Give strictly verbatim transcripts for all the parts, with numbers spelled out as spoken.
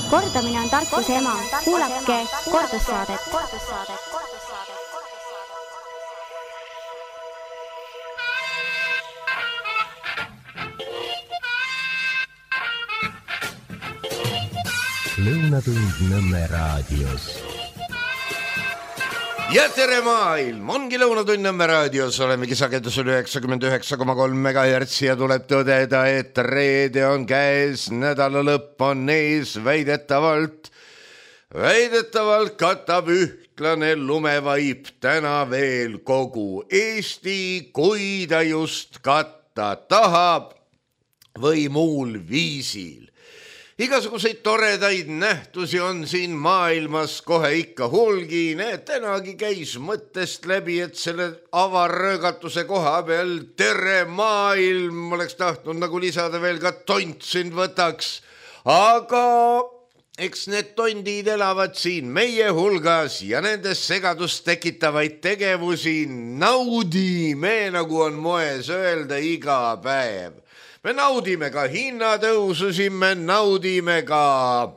Kordamine on tarkuse ema. Kuulake kordussaadet. Lõunatund Nõmme raadios. Ja tere maailm, ongi Lõunatund Nõmme raadios, olemegi sagedusel üheksakümmend üheksa koma kolm megahertsi ja tuleb tõdeda, et reede on käes, nädala lõpp on ees, väidetavalt, väidetavalt katab ühtlane lumevaip täna veel kogu Eesti, kui ta just katta tahab või muul viisil. Igasuguseid toredaid nähtusi on siin maailmas kohe ikka hulgi, need tänagi käis mõttest läbi, et selle avarröögatuse koha peal tere maailm oleks tahtnud nagu lisada veel ka tont sind võtaks, aga eks need tondid elavad siin meie hulgas ja nendes segadust tekitavaid tegevusi naudime, nagu on moes öelda, iga päev. Me naudime ka hinnatõususi, me naudime ka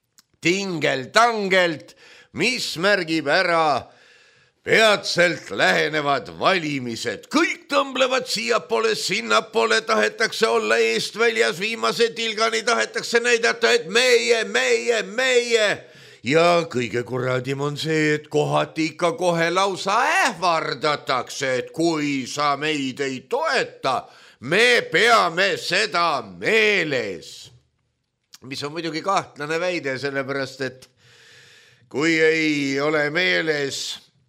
tingel-tangelt, mis märgib ära peatselt lähenevad valimised. Kõik tõmblevad siiapoole, sinnapoole, tahetakse olla eest väljas, viimase tilgani tahetakse näidata, et meie, meie, meie. Ja kõige kuradim on see, et kohati ikka kohe lausa ähvardatakse, et kui sa meid ei toeta, me peame seda meeles. Mis on muidugi kahtlane väide, sellepärast, et kui ei ole meeles,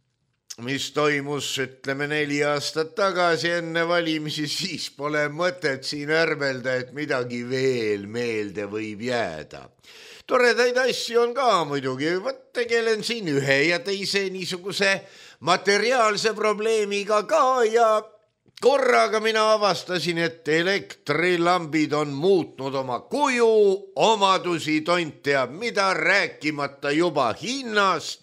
mis toimus, ütleme, neli aastat tagasi enne valimisi, siis pole mõtet siin ärvelda, et midagi veel meelde võib jääda. Toredaid asju on ka muidugi, võt tegelen siin ühe ja teise niisuguse materiaalse probleemiga ka ja korraga mina avastasin, et elektrilambid on muutnud oma kuju, omadusi tont teab mida, rääkimata juba hinnast.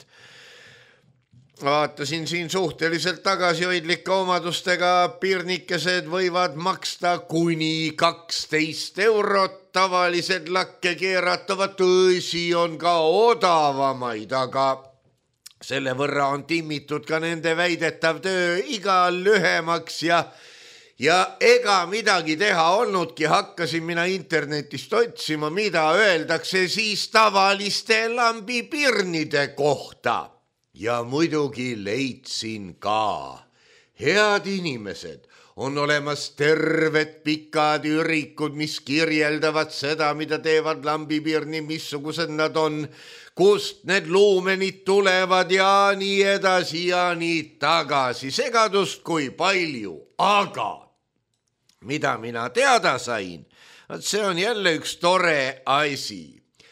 Vaatasin siin suhteliselt tagasihoidlike omadustega pirnikesed võivad maksta kuni kaksteist eurot, tavalised lakke keeratavad tõsi on ka odavamaid, aga selle võrra on timmitud ka nende väidetav töö igal lühemaks ja, ja ega midagi teha olnudki, hakkasin mina internetist otsima, mida öeldakse siis tavaliste lambipirnide kohta. Ja muidugi leidsin ka. Head inimesed, on olemas terved pikad ürikud, mis kirjeldavad seda, mida teevad lambipirni, missugused nad on, kust need luumenid tulevad ja nii edasi ja nii tagasi. Segadust kui palju, aga mida mina teada sain, see on jälle üks tore asi.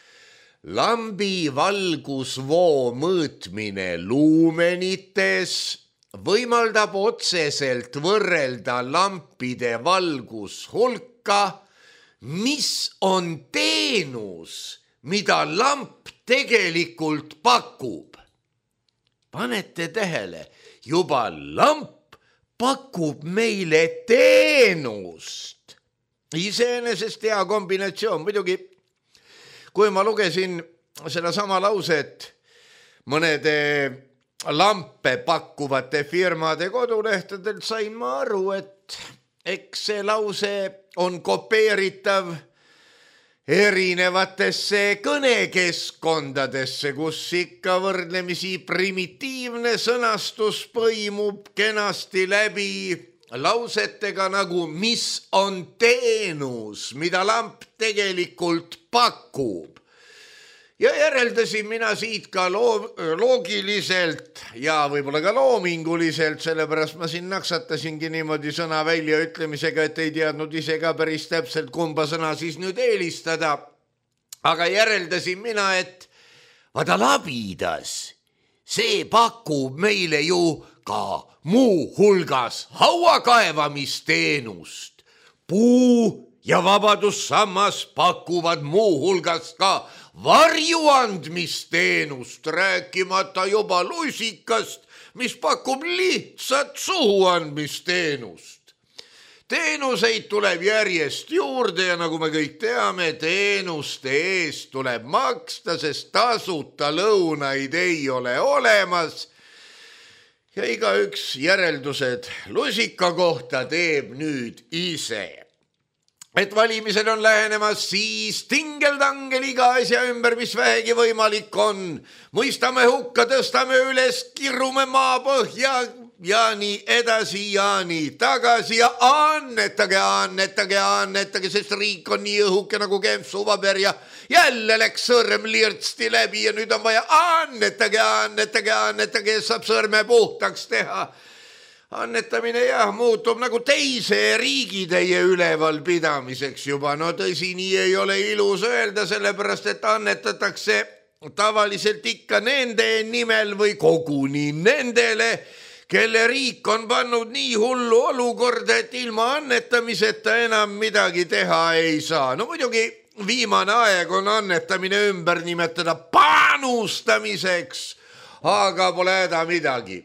Lambi valgusvoo mõõtmine luumenites võimaldab otseselt võrrelda lampide valgushulka, mis on teenus, mida lamp tegelikult pakub. Panete tähele, juba lamp pakub meile teenust. Iseenesest hea kombinatsioon, muidugi kui ma lugesin selle sama lauset mõnede lampe pakkuvate firmade kodulehtedelt, sain ma aru, et eks see lause on kopeeritav erinevatesse kõnekeskkondadesse, kus ikka võrdlemisi primitiivne sõnastus põimub kenasti läbi lausetega nagu mis on teenus, mida lamp tegelikult pakub. Ja järeldasin mina siit ka loo- loogiliselt ja võib-olla ka loominguliselt, sellepärast ma siin naksatasingi niimoodi sõna välja ütlemisega, et ei teadnud ise ka päris täpselt kumba sõna siis nüüd eelistada. Aga järeldasin mina, et vaata labidas, see pakub meile ju ka muu hulgas hauakaevamisteenust. Puu ja Vabadussammas pakuvad muu hulgas ka varjuandmisteenust, rääkimata juba lusikast, mis pakub lihtsat suhuandmisteenust. teenuseid tuleb järjest juurde ja nagu me kõik teame, teenuste eest tuleb maksta, sest tasuta lõunaid ei ole olemas. Ja igaüks järeldused lusika kohta teeb nüüd ise. Et valimised on lähenemas, siis tingeldangel iga asja ümber, mis vähegi võimalik on. Mõistame hukka, tõstame üles, kirume maapõhja ja nii edasi ja nii tagasi ja annetage, annetage, annetage, sest riik on nii õhuke nagu kempsupaber ja jälle läks sõrm lirtsti läbi ja nüüd on vaja annetage, annetage, annetage, saab sõrme puhtaks teha. Annetamine jah, muutub nagu teise riigitäie üleval pidamiseks juba. No tõsi, nii ei ole ilus öelda, sellepärast et annetatakse tavaliselt ikka nende nimel või koguni nendele, kelle riik on pannud nii hullu olukorda, et ilma annetamiseta enam midagi teha ei saa. No muidugi viimane aeg on annetamine ümber nimetada panustamiseks, aga pole häda midagi.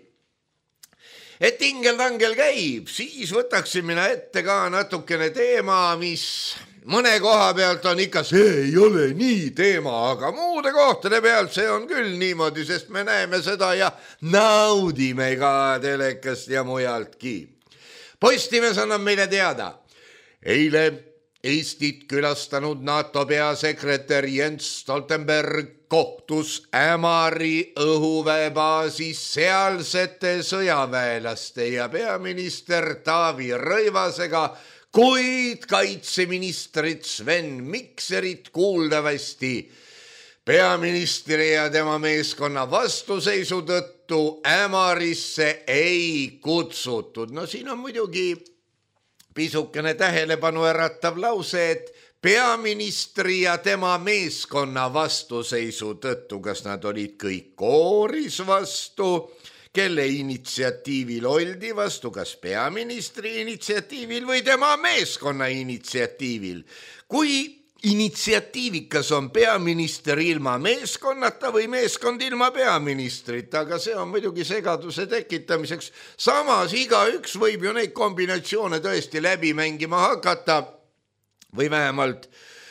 Et tingeldangel käib, siis võtaksin mina ette ka natukene teema, mis mõne koha pealt on ikka, see ei ole nii teema, aga muude kohtade pealt see on küll niimoodi, sest me näeme seda ja naudime ka telekast ja mujaltki. Postimees annab meile teada. Eile Eestit külastanud NATO peasekretär Jens Stoltenberg kohtus Ämari õhuväebaasis sealsete sõjaväelaste ja peaminister Taavi Rõivasega, kuid kaitseministrit Sven Mikserit kuuldavasti peaministri ja tema meeskonna vastuseisu tõttu Ämarisse ei kutsutud. No siin on muidugi pisukene tähelepanu äratav lause, et peaministri ja tema meeskonna vastuseisu tõttu, kas nad olid kõik kooris vastu, kelle initsiatiivil oldi vastu, kas peaministri initsiatiivil või tema meeskonna initsiatiivil. Kui initsiatiivikas on peaminister ilma meeskonnata või meeskond ilma peaministrita, aga see on muidugi segaduse tekitamiseks. Samas igaüks võib ju neid kombinatsioone tõesti läbi mängima hakata või vähemalt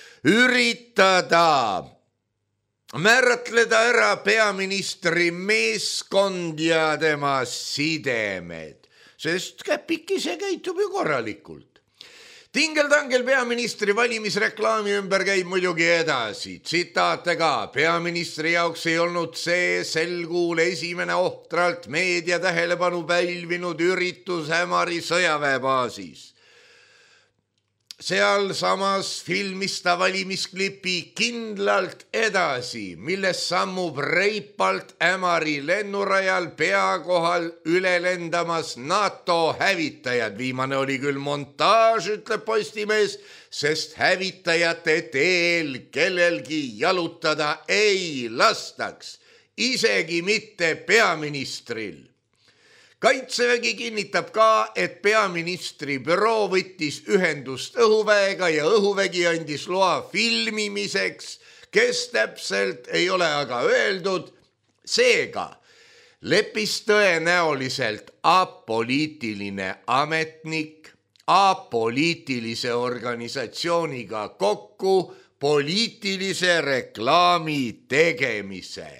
üritada määratleda ära peaministri meeskond ja tema sidemed, sest käpik ise käitub ju korralikult. Tingeldangel peaministri valimisreklaami ümber käib muidugi edasi. Tsitaate ka, peaministri jaoks ei olnud see sel kuul esimene ohtralt meedia tähelepanu pälvinud üritus Ämari sõjaväebaasis. Seal samas filmis ta valimisklipi kindlalt edasi, milles sammub reipalt Ämari lennurajal pea kohal üle lendamas NATO hävitajad. Viimane oli küll montaaž, ütleb Postimees, sest hävitajate teel kellelgi jalutada ei lastaks, isegi mitte peaministril. Kaitsevägi kinnitab ka, et peaministri büroo võttis ühendust õhuväega ja õhuvägi andis loa filmimiseks, kes täpselt ei ole aga öeldud. Seega leppis tõenäoliselt apoliitiline ametnik apoliitilise organisatsiooniga kokku poliitilise reklaami tegemise.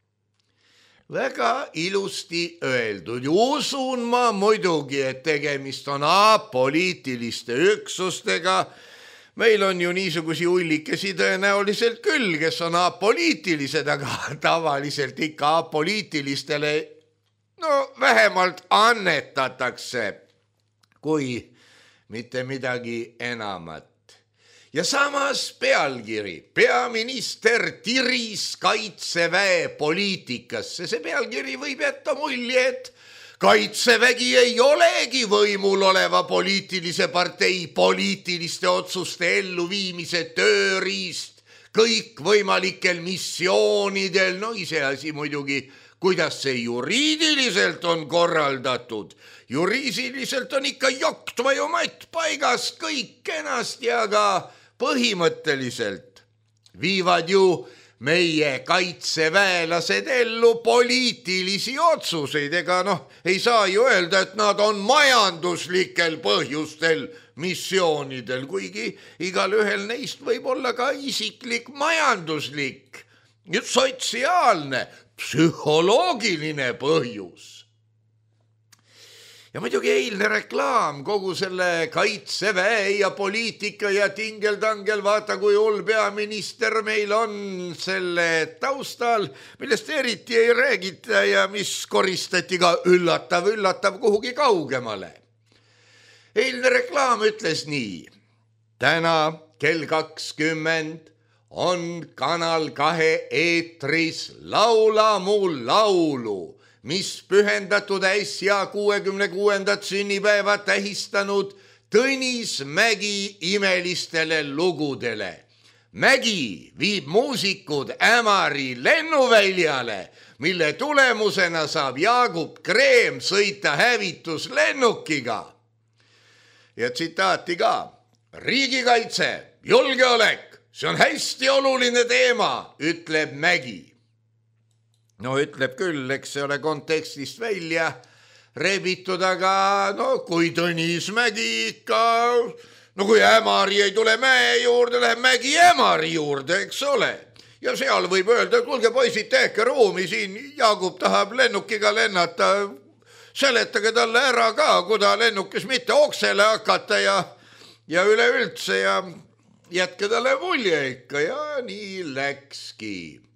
Väga ilusti öeldud. Usun ma muidugi, et tegemist on apoliitiliste üksustega. Meil on ju niisugusi ullikesi tõenäoliselt küll, kes on apoliitilised, aga tavaliselt ikka apoliitilistele no vähemalt annetatakse, kui mitte midagi enamat. Ja samas pealkiri, peaminister tiris kaitseväe poliitikasse. See pealkiri võib jätta mulje, et kaitsevägi ei olegi võimul oleva poliitilise partei poliitiliste otsuste elluviimise tööriist kõikvõimalikel missioonidel. No iseasi muidugi, kuidas see juriidiliselt on korraldatud. Juriidiliselt on ikka joktva ju matt paigas kõik kenasti, aga põhimõtteliselt viivad ju meie kaitseväelased ellu poliitilisi otsuseid, ega noh, ei saa ju öelda, et nad on majanduslikel põhjustel missioonidel, kuigi igal ühel neist võib olla ka isiklik majanduslik, sotsiaalne, psühholoogiline põhjus. Ja muidugi eilne reklaam kogu selle kaitseväe ja poliitika ja tingeldangel, vaata kui hull peaminister meil on selle taustal, millest eriti ei räägita ja mis koristati ka üllatav, üllatav kuhugi kaugemale. Eilne reklaam ütles nii: täna kell kakskümmend on Kanal kahe eetris Laula mu laulu, mis pühendatud äsja kuuekümne kuuendat sünnipäeva tähistanud Tõnis Mägi imelistele lugudele. Mägi viib muusikud Ämari lennuväljale, mille tulemusena saab Jaagup Kreem sõita hävituslennukiga. Ja tsitaati ka: riigikaitse, julgeolek, see on hästi oluline teema, ütleb Mägi. No ütleb küll, eks see ole kontekstist välja rebitud, aga no kui Tõnis Mägi ikka, no kui Ämari ei tule mäe juurde, läheb Mägi Ämari juurde, eks ole. Ja seal võib öelda, et kuulge poisid, tehke ruumi siin, Jaagup tahab lennukiga lennata, seletage talle ära ka, kui ta lennukis mitte oksele hakata ja, ja üleüldse ja jätke talle mulje ikka ja nii läkski.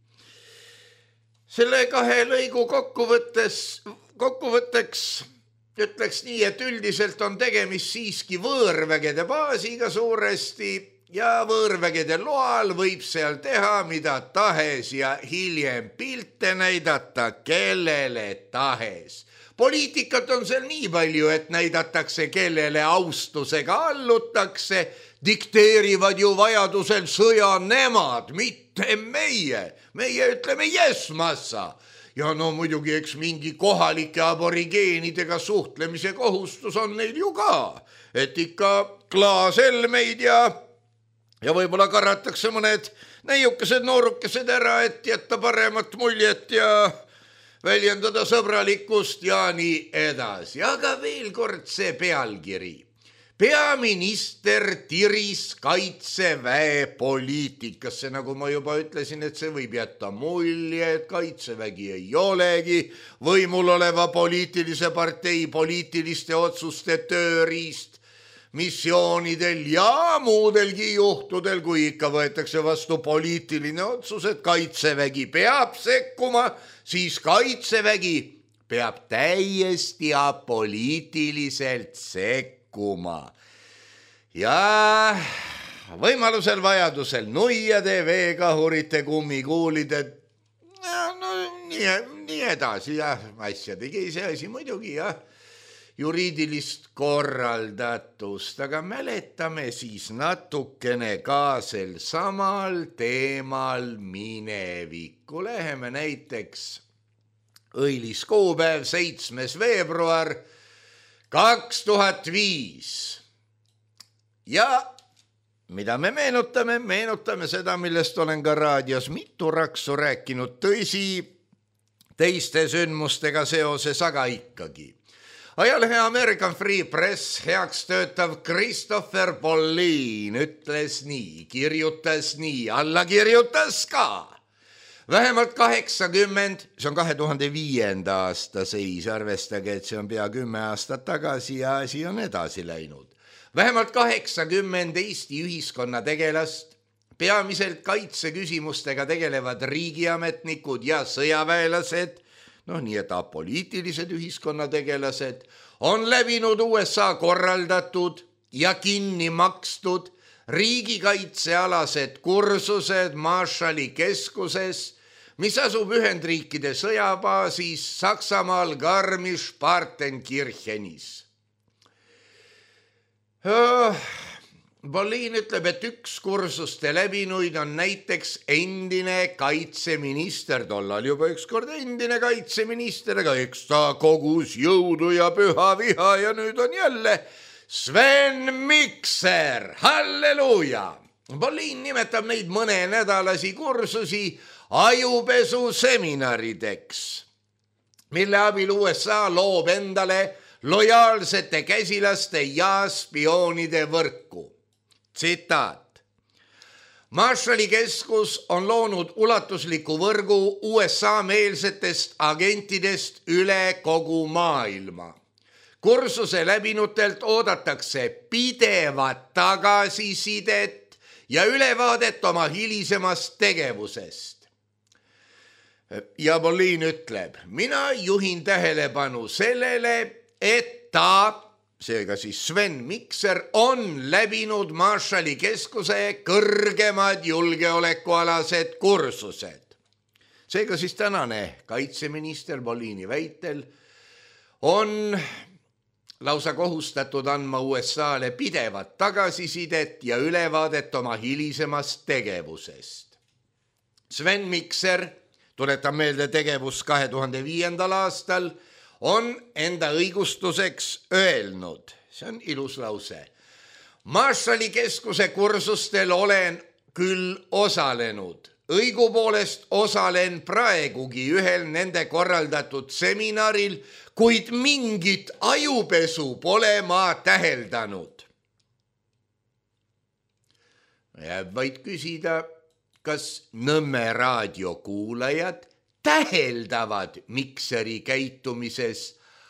Selle kahe lõigu kokkuvõttes, kokkuvõtteks ütleks nii, et üldiselt on tegemist siiski võõrvägede baasiga suuresti ja võõrvägede loal võib seal teha mida tahes ja hiljem pilte näidata kellele tahes. Poliitikat on seal nii palju, et näidatakse kellele austusega allutakse, dikteerivad ju vajadusel sõja nemad, mitte meie. Meie ütleme yes massa. Ja no muidugi eks mingi kohalike aborigeenidega suhtlemise kohustus on neil ju ka. Et ikka klaaselmeid ja, ja võib-olla karratakse mõned näiukesed noorukesed ära, et jätta paremat muljet ja väljendada sõbralikkust ja nii edasi. Aga veel kord see pealkiri. Peaminister tiris kaitseväe poliitikasse, nagu ma juba ütlesin, et see võib jätta mulje, et kaitsevägi ei olegi võimul oleva poliitilise partei poliitiliste otsuste tööriist missioonidel ja muudelgi juhtudel, kui ikka võetakse vastu poliitiline otsus, et kaitsevägi peab sekkuma, siis kaitsevägi peab täiesti apoliitiliselt sekkuma. Ja võimalusel vajadusel nuiade, veekahurite, kummikuulide, no nii, nii edasi ja asjadegi see asi muidugi ja juriidilist korraldatust, aga mäletame siis natukene ka sel samal teemal minevikku. Läheme näiteks õilis kuupäev, seitsmes veebruar kaks tuhat viis. Ja mida me meenutame? Meenutame seda, millest olen ka raadios mitu raksu rääkinud, tõsi, teiste sündmustega seoses, aga ikkagi. Ajalehe American Free Press heaks töötav Christopher Pauline ütles nii, kirjutas nii, alla kirjutas ka. Vähemalt kaheksakümmend, see on kahe tuhande viienda aasta seis, arvestage, et see on pea kümme aastat tagasi ja asi on edasi läinud. Vähemalt kaheksakümmend Eesti ühiskonna tegelast, peamiselt kaitseküsimustega tegelevad riigiametnikud ja sõjaväelased, noh nii et apoliitilised ühiskonnategelased, on läbinud U S A korraldatud ja kinni makstud riigikaitsealased kursused Marshalli keskuses, mis asub Ühendriikide sõjabaasis Saksamaal Garmisch-Partenkirchenis. Pauline ütleb, et üks kursuste läbinuid on näiteks endine kaitseminister, tollal juba ükskord endine kaitseminister, aga eks ta kogus jõudu ja püha viha ja nüüd on jälle Sven Mikser, halleluuja! Pauline nimetab neid mõne nädalasi kursusi ajupesu seminarideks, mille abil U S A loob endale lojaalsete käsilaste ja spioonide võrku. Tsitaat. Marshalli keskus on loonud ulatusliku võrgu U S A meelsetest agentidest üle kogu maailma. Kursuse läbinutelt oodatakse pidevat tagasisidet ja ülevaadet oma hilisemast tegevusest. Ja Bolin ütleb, mina juhin tähelepanu sellele, et ta, seega siis Sven Mikser, on läbinud Marshalli keskuse kõrgemad julgeolekualased kursused. Seega siis tänane kaitseminister Bolini väitel on lausa kohustatud andma U S A-le pidevat tagasisidet ja ülevaadet oma hilisemast tegevusest. Sven Mikser, tuletan meelde tegevus kahe tuhande viiendal aastal, on enda õigustuseks öelnud, see on ilus lause, Marshalli keskuse kursustel olen küll osalenud. Õigupoolest osalen praegugi ühel nende korraldatud seminaril, kuid mingit ajupesu pole ma täheldanud. Jääb vaid küsida, kas Nõmme raadio kuulajad täheldavad Mikseri käitumises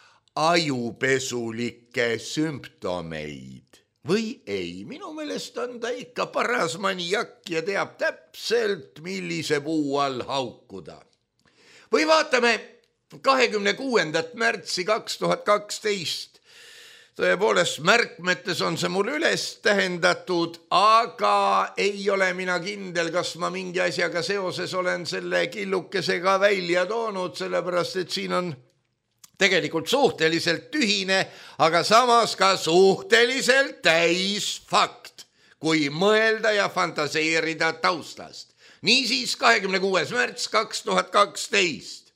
ajupesulikke sümptomeid või ei. Minu meelest on ta ikka paras maniak ja teab täpselt, millise puu all haukuda. Või vaatame kahekümne kuuendat märtsi kaks tuhat kaksteist. Tõepoolest märkmetes on see mul üles tähendatud, aga ei ole mina kindel, kas ma mingi asjaga seoses olen selle killukesega välja toonud, sellepärast et siin on tegelikult suhteliselt tühine, aga samas ka suhteliselt täis fakt, kui mõelda ja fantaseerida taustast. Niisiis kahekümne kuues märts kaks tuhat kaksteist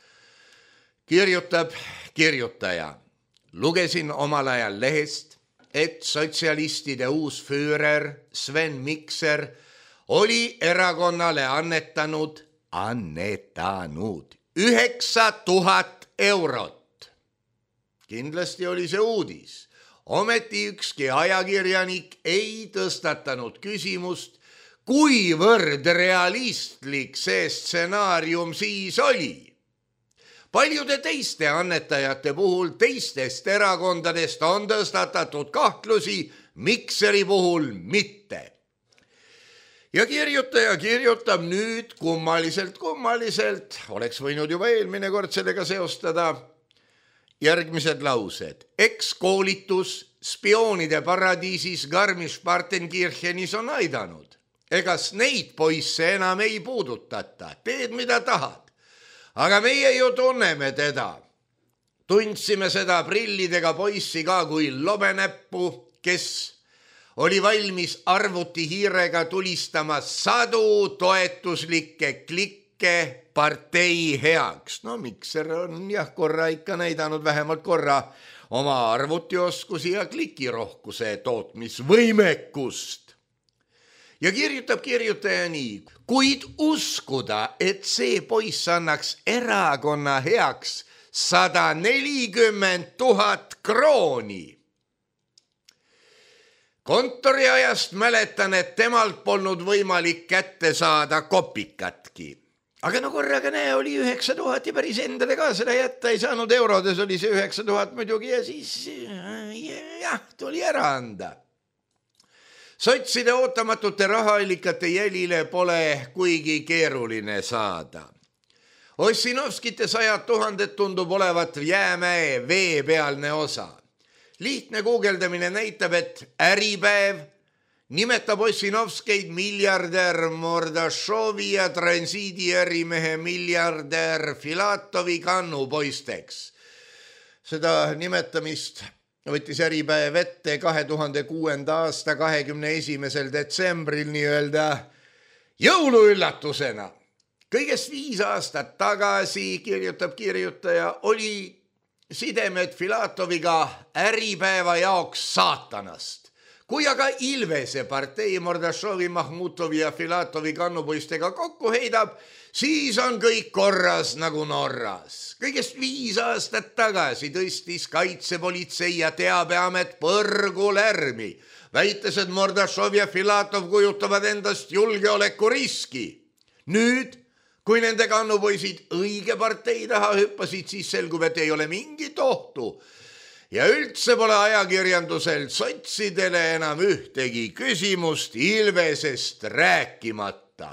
kirjutab kirjutaja. Lugesin omal ajal lehest, et sotsialistide uus füürer Sven Mikser oli erakonnale annetanud, annetanud üheksa tuhat eurot. Kindlasti oli see uudis. Ometi ükski ajakirjanik ei tõstatanud küsimust, kuivõrd realistlik see stsenaarium siis oli. Paljude teiste annetajate puhul teistest erakondadest on tõstatatud kahtlusi, Mikseri puhul mitte. Ja kirjutaja kirjutab nüüd kummaliselt, kummaliselt, oleks võinud juba eelmine kord sellega seostada, järgmised laused. Ekskoolitus spioonide paradiisis Garmisch-Partenkirchenis on aidanud. Egas neid poisse enam ei puudutata, teed mida tahad. Aga meie ju tunneme teda. Tundsime seda prillidega poissi ka kui lobenäppu, kes oli valmis arvuti hiirega tulistama sadu toetuslikke klikke partei heaks. No Mikser on jah korra ikka näidanud vähemalt korra oma arvutioskusi ja klikirohkuse tootmisvõimekust. Ja kirjutab kirjutaja nii, kuid uskuda, et see poiss annaks erakonna heaks sada nelikümmend tuhat krooni. Kontoriajast mäletan, et temalt polnud võimalik kätte saada kopikatki. Aga no korraga näe, oli üheksa tuhat ja päris endale ka seda jätta ei saanud, eurodes oli see üheksa tuhat muidugi ja siis jah, tuli ära anda. Sotside ootamatute rahaallikate jälile pole kuigi keeruline saada. Ossinovskite sajad tuhanded tundub olevat jäämäe veepealne osa. Lihtne guugeldamine näitab, et Äripäev nimetab Ossinovskeid miljardär Mordashovi ja transiidi ärimehe miljardär Filatovi kannupoisteks. Seda nimetamist võttis Äripäev ette kahe tuhande kuuenda aasta kahekümne esimesel detsembril nii-öelda jõuluüllatusena. Kõigest viis aastat tagasi, kirjutab kirjutaja, oli sidemed Filatoviga Äripäeva jaoks saatanast. kui aga Ilvese partei Mordashovi, Mahmutovi ja Filatovi kannupoistega kokku heidab, siis on kõik korras nagu Norras. Kõigest viis aastat tagasi tõstis kaitsepolitsei ja teabeamet põrgu lärmi, väites, et Mordashov ja Filatov kujutavad endast julgeolekuriski. Nüüd, kui nende kannupoisid õige partei taha hüppasid, siis selgub, et ei ole mingit ohtu. Ja üldse pole ajakirjandusel sotsidele enam ühtegi küsimust Ilvesest rääkimata.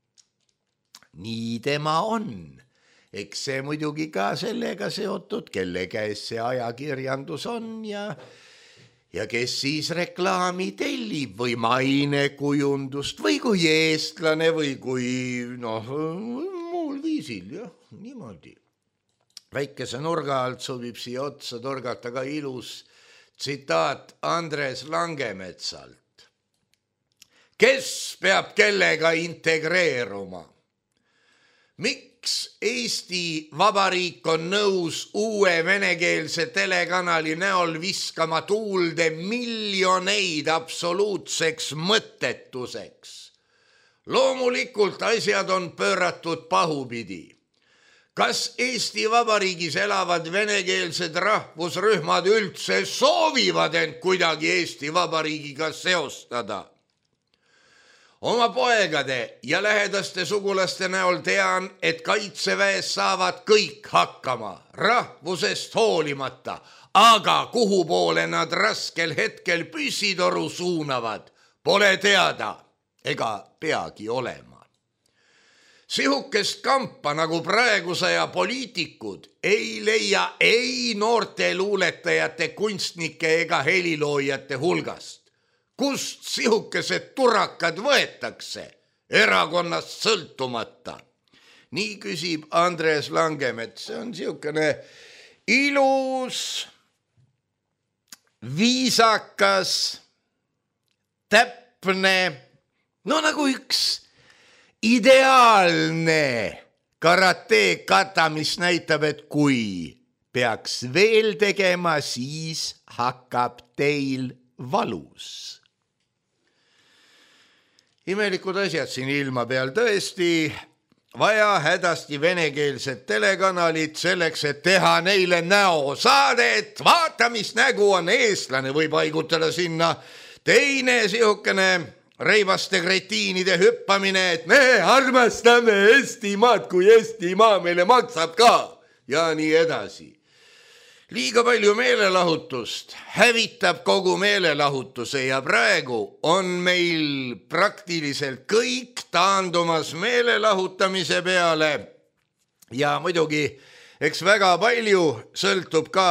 Nii tema on. Eks see muidugi ka sellega seotud, kelle käes see ajakirjandus on ja, ja kes siis reklaami tellib või mainekujundust või kui eestlane või kui noh, muul viisil, jah, niimoodi. Väikese nurga alt sobib siia otsa torgata ka ilus tsitaat Andres Langemetsalt. Kes peab kellega integreeruma? Miks Eesti Vabariik on nõus uue venekeelse telekanali näol viskama tuulde miljoneid absoluutseks mõttetuseks? Loomulikult asjad on pööratud pahupidi. Kas Eesti Vabariigis elavad venekeelsed rahvusrühmad üldse soovivad end kuidagi Eesti Vabariigiga seostada? Oma poegade ja lähedaste sugulaste näol tean, et kaitseväes saavad kõik hakkama, rahvusest hoolimata, aga kuhu poole nad raskel hetkel püssitoru suunavad, pole teada ega peagi olema. Sihukest kampa nagu praegusaja poliitikud ei leia ei noorte luuletajate, kunstnike ega heliloojate hulgast. Kust sihukesed turakad võetakse erakonnast sõltumata? Nii küsib Andres Langemets. See on sihukene ilus, viisakas, täpne, no nagu üks ideaalne karate kata, mis näitab, et kui peaks veel tegema, siis hakkab teil valus. Imelikud asjad siin ilma peal, tõesti vaja hädasti venekeelset telekanalit selleks, et teha neile näosaadet. Vaata, mis nägu on eestlane, või paigutada sinna teine sihukene reivaste kretiinide hüppamine, et me armastame Eestimaad, kui Eestimaa meile maksab ka ja nii edasi. Liiga palju meelelahutust hävitab kogu meelelahutuse ja praegu on meil praktiliselt kõik taandumas meelelahutamise peale ja muidugi eks väga palju sõltub ka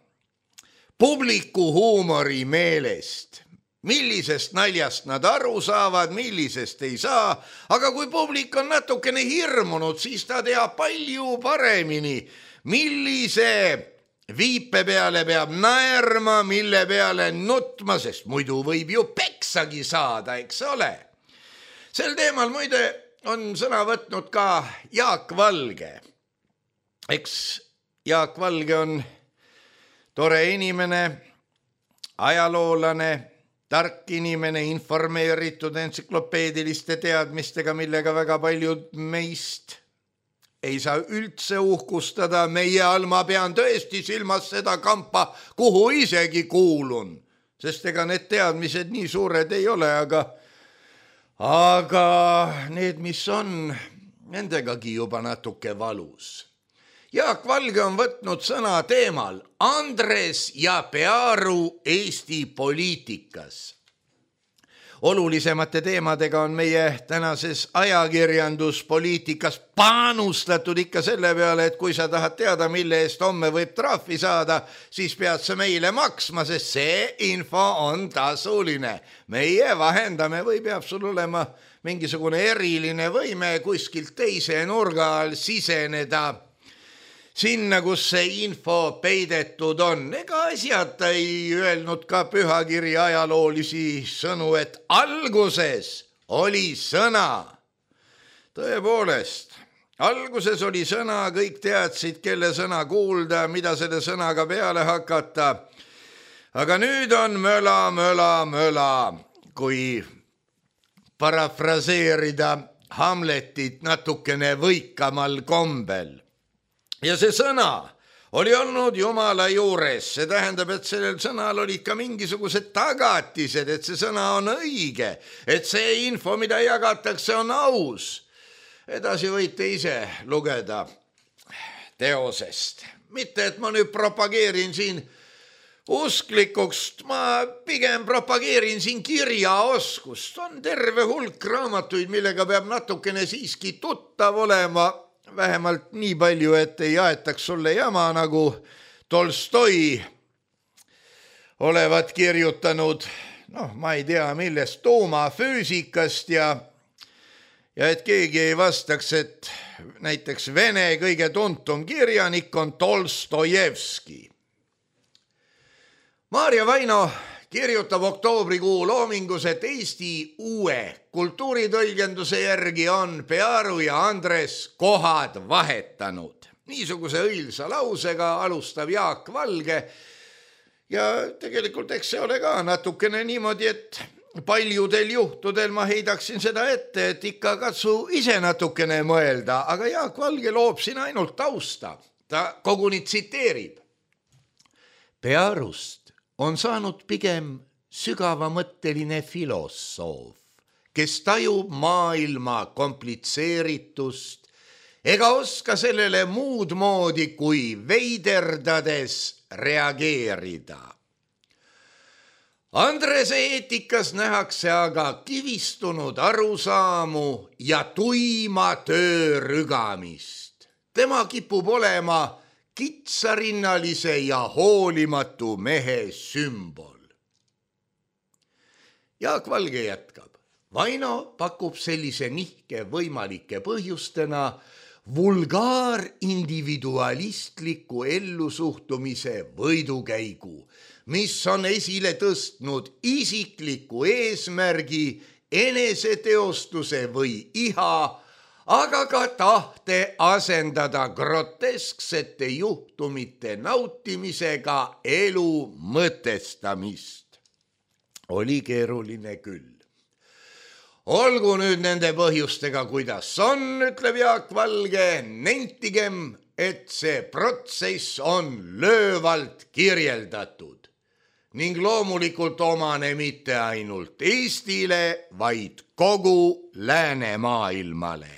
publiku huumori meelest. Millisest naljast nad aru saavad, millisest ei saa, aga kui publik on natukene hirmunud, siis ta teab palju paremini, millise viipe peale peab naerma, mille peale nutma, sest muidu võib ju peksagi saada, eks ole. Sel teemal muide on sõna võtnud ka Jaak Valge. Eks Jaak Valge on tore inimene, ajaloolane, tark inimene, informeeritud entsüklopeediliste teadmistega, millega väga paljud meist ei saa üldse uhkustada. Meie all ma pean tõesti silmas seda kampa, kuhu isegi kuulun, sest ega need teadmised nii suured ei ole, aga, aga need, mis on, nendegagi juba natuke valus. Jaak Valge on võtnud sõna teemal Andres ja Pearu Eesti poliitikas. Olulisemate teemadega on meie tänases ajakirjanduspoliitikas panustatud ikka selle peale, et kui sa tahad teada, mille eest homme võib trahvi saada, siis pead sa meile maksma, sest see info on tasuline. Meie vahendame või peab sul olema mingisugune eriline võime kuskilt teise nurga all siseneda sinna, kus see info peidetud on. Ega asjata ei öelnud ka pühakiri ajaloolisi sõnu, et alguses oli sõna. Tõepoolest, alguses oli sõna, kõik teadsid, kelle sõna kuulda, mida selle sõnaga peale hakata. aga nüüd on möla, möla, möla, kui parafraseerida Hamletit natukene võikamal kombel. Ja see sõna oli olnud Jumala juures, see tähendab, et sellel sõnal olid ka mingisugused tagatised, et see sõna on õige, et see info, mida jagatakse, on aus. Edasi võite ise lugeda teosest. Mitte, et ma nüüd propageerin siin usklikuks, ma pigem propageerin siin kirjaoskust. On terve hulk raamatuid, millega peab natukene siiski tuttav olema, vähemalt nii palju, et ei aetaks sulle jama, nagu Tolstoi olevat kirjutanud, noh, ma ei tea, millest, tuumafüüsikast ja, ja et keegi ei vastaks, et näiteks Vene kõige tuntum kirjanik on Tolstojevski. Maarja Vaino kirjutab oktoobrikuu loomingus, et Eesti uue kultuuritõlgenduse järgi on Pearu ja Andres kohad vahetanud. Niisuguse õilsa lausega alustab Jaak Valge ja tegelikult eks see ole ka natukene niimoodi, et paljudel juhtudel ma heidaksin seda ette, et ikka katsu ise natukene mõelda, aga Jaak Valge loob siin ainult tausta. Ta koguni tsiteerib. Pearust on saanud pigem sügavamõtteline filosoof, kes tajub maailma komplitseeritust ega oska sellele muud moodi kui veiderdades reageerida. Andrese eetikas nähakse aga kivistunud arusaamu ja tuima töörügamist. Tema kipub olema kitsarinnalise ja hoolimatu mehe sümbol. Jaak Valge jätkab. Vaino pakub sellise nihke võimalike põhjustena vulgaarindividualistliku ellusuhtumise võidukäigu, mis on esile tõstnud isikliku eesmärgi, eneseteostuse või iha, aga ka tahte asendada grotesksete juhtumite nautimisega elu mõtestamist. Oli keeruline küll. Olgu nüüd nende põhjustega, kuidas on, ütleb Jaak Valge, nentigem, et see protsess on löövalt kirjeldatud ning loomulikult omane mitte ainult Eestile, vaid kogu läänemaailmale.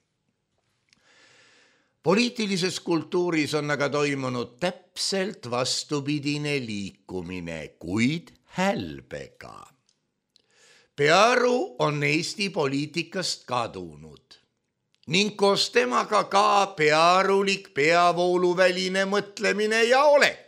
Poliitilises kultuuris on aga toimunud täpselt vastupidine liikumine, kuid hälbega. Pearu on Eesti poliitikast kadunud ning koos temaga ka pearulik peavooluväline mõtlemine ja olek.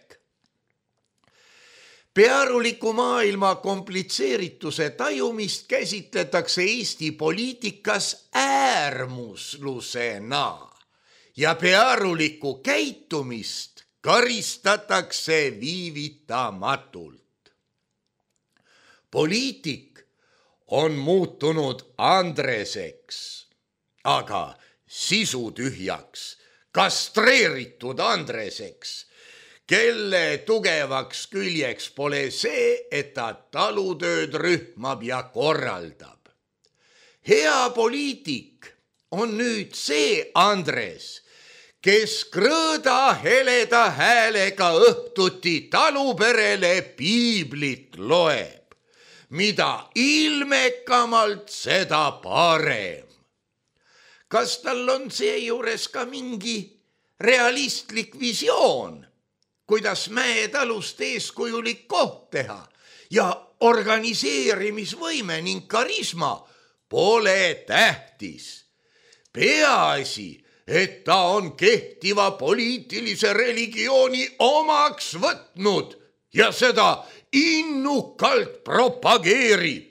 Pearuliku maailma komplitseerituse tajumist käsitletakse Eesti poliitikas äärmuslusena ja pearulikku käitumist karistatakse viivitamatult. Poliitik on muutunud Andreseks, aga sisutühjaks, kastreeritud Andreseks, kelle tugevaks küljeks pole see, et ta talutööd rühmab ja korraldab. Hea poliitik on nüüd see Andres, kes krõõda heleda häälega õhtuti taluperele piiblit loeb. Mida ilmekamalt, seda parem. Kas tal on seejuures ka mingi realistlik visioon, kuidas mäetalust eeskujulik koht teha ja organiseerimisvõime ning karisma pole tähtis. Peaasi, et ta on kehtiva poliitilise religiooni omaks võtnud ja seda innukalt propageerib.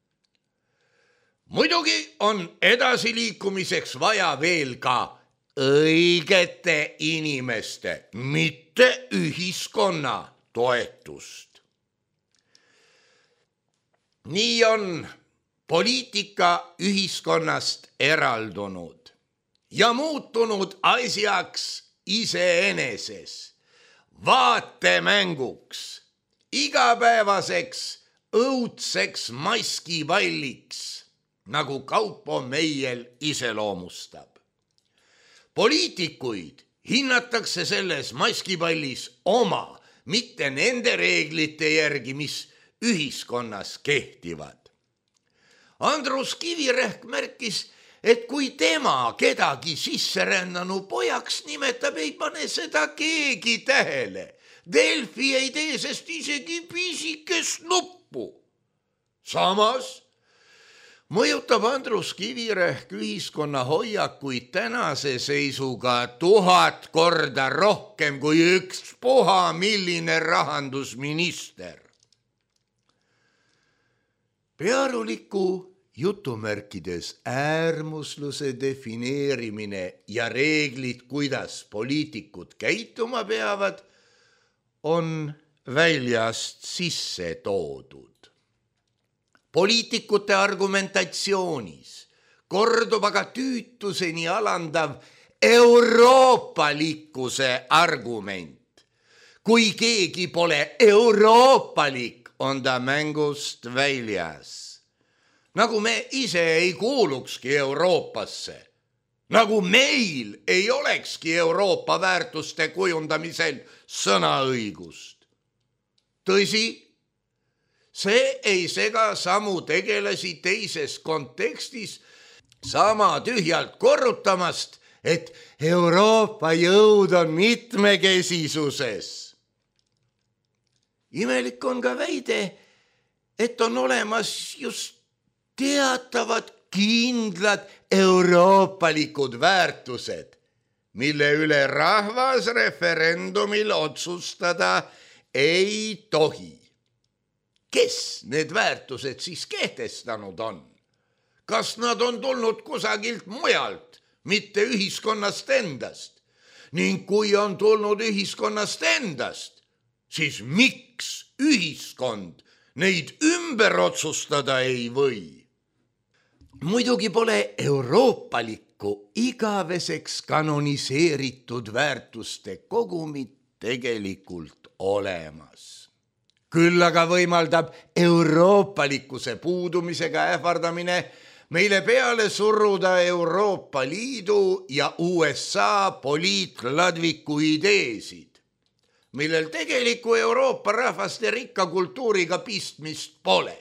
Muidugi on edasiliikumiseks vaja veel ka õigete inimeste, mitte ühiskonna toetust. Nii on poliitika ühiskonnast eraldunud ja muutunud asjaks iseeneses, vaatemänguks, igapäevaseks õudseks maskipalliks, nagu Kaupo Meiel iseloomustab. Poliitikuid hinnatakse selles maskipallis oma, mitte nende reeglite järgi, mis ühiskonnas kehtivad. Andrus Kivirähk märkis, et kui tema kedagi sisserännanu pojaks nimetab, ei pane seda keegi tähele. Delfi ei tee sest isegi pisikest nuppu. Samas mõjutab Andrus Kivirähk ühiskonna hoiakuid tänase seisuga tuhat korda rohkem kui üks puha milline rahandusminister. Pearuliku jutumärkides äärmusluse defineerimine ja reeglid, kuidas poliitikud käituma peavad, on väljast sisse toodud. Poliitikute argumentatsioonis kordub aga tüütuseni alandav euroopalikkuse argument. Kui keegi pole euroopalik, on ta mängust väljas. Nagu me ise ei kuulukski Euroopasse. Nagu meil ei olekski Euroopa väärtuste kujundamisel sõnaõigust. Tõsi, see ei sega samu tegelasi teises kontekstis sama tühjalt korrutamast, et Euroopa jõud on mitmekesisuses. Imelik on ka väide, et on olemas just teatavad kindlad euroopalikud väärtused, mille üle rahvas referendumil otsustada ei tohi. Kes need väärtused siis kehtestanud on? Kas nad on tulnud kusagilt mujalt, mitte ühiskonnast endast? Ning kui on tulnud ühiskonnast endast, siis miks ühiskond neid ümber otsustada ei või? Muidugi pole euroopalikku igaveseks kanoniseeritud väärtuste kogumit tegelikult olemas. Küll aga võimaldab euroopalikkuse puudumisega ähvardamine meile peale surruda Euroopa Liidu ja U S A poliitladviku ideesid, millel tegeliku Euroopa rahvaste rikka kultuuriga pistmist pole.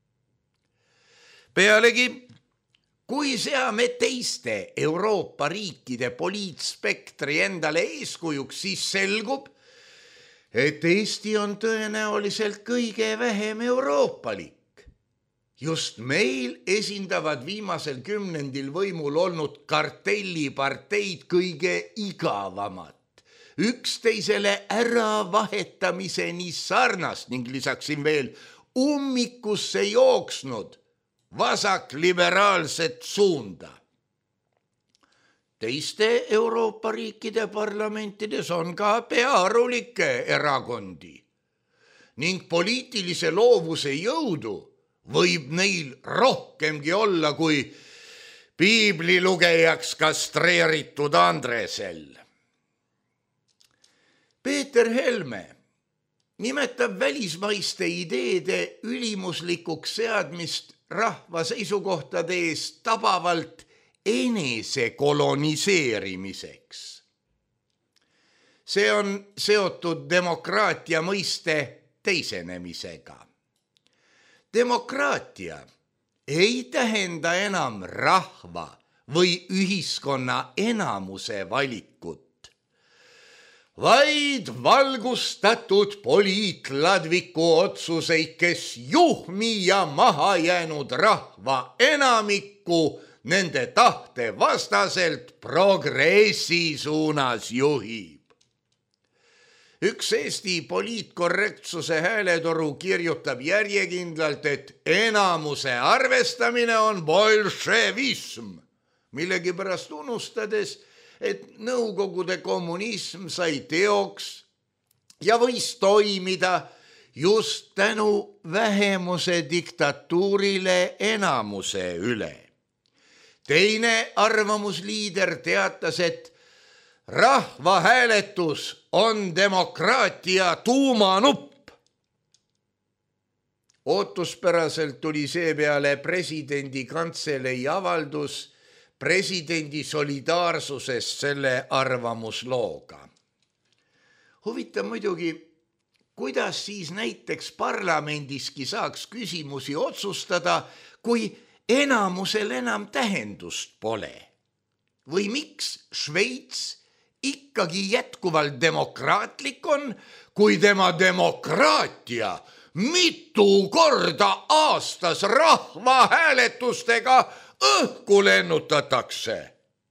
Pealegi, kui seame teiste Euroopa riikide poliitspektri endale eeskujuks, siis selgub, et Eesti on tõenäoliselt kõige vähem euroopalik. Just meil esindavad viimasel kümnendil võimul olnud kartelliparteid kõige igavamat, üksteisele äravahetamise sarnast ning lisaksin veel ummikusse jooksnud vasakliberaalset suunda. Teiste Euroopa riikide parlamentides on ka pearulikke erakondi ning poliitilise loovuse jõudu võib neil rohkemgi olla kui piiblilugejaks kastreeritud Andresel. Peeter Helme nimetab välismaiste ideede ülimuslikuks seadmist rahva seisukohtade eest tabavalt enese koloniseerimiseks. See on seotud demokraatia mõiste teisenemisega. Demokraatia ei tähenda enam rahva või ühiskonna enamuse valikut, vaid valgustatud poliitladviku otsuseid, kes juhmi ja maha jäänud rahva enamikku nende tahte vastaselt progressi suunas juhib. Üks Eesti poliitkorrektsuse hääletoru kirjutab järjekindlalt, et enamuse arvestamine on bolševism, millegipärast unustades, et Nõukogude kommunism sai teoks ja võis toimida just tänu vähemuse diktatuurile enamuse üle. Teine arvamusliider teatas, et rahvahääletus on demokraatia tuumanupp. ootuspäraselt tuli seepeale presidendi kantselei avaldus presidendi solidaarsusest selle arvamuslooga. Huvitav muidugi, kuidas siis näiteks parlamendiski saaks küsimusi otsustada, kui enamusel enam tähendust pole? Või miks Šveits ikkagi jätkuvalt demokraatlik on, kui tema demokraatia mitu korda aastas rahvahääletustega õhku lennutatakse?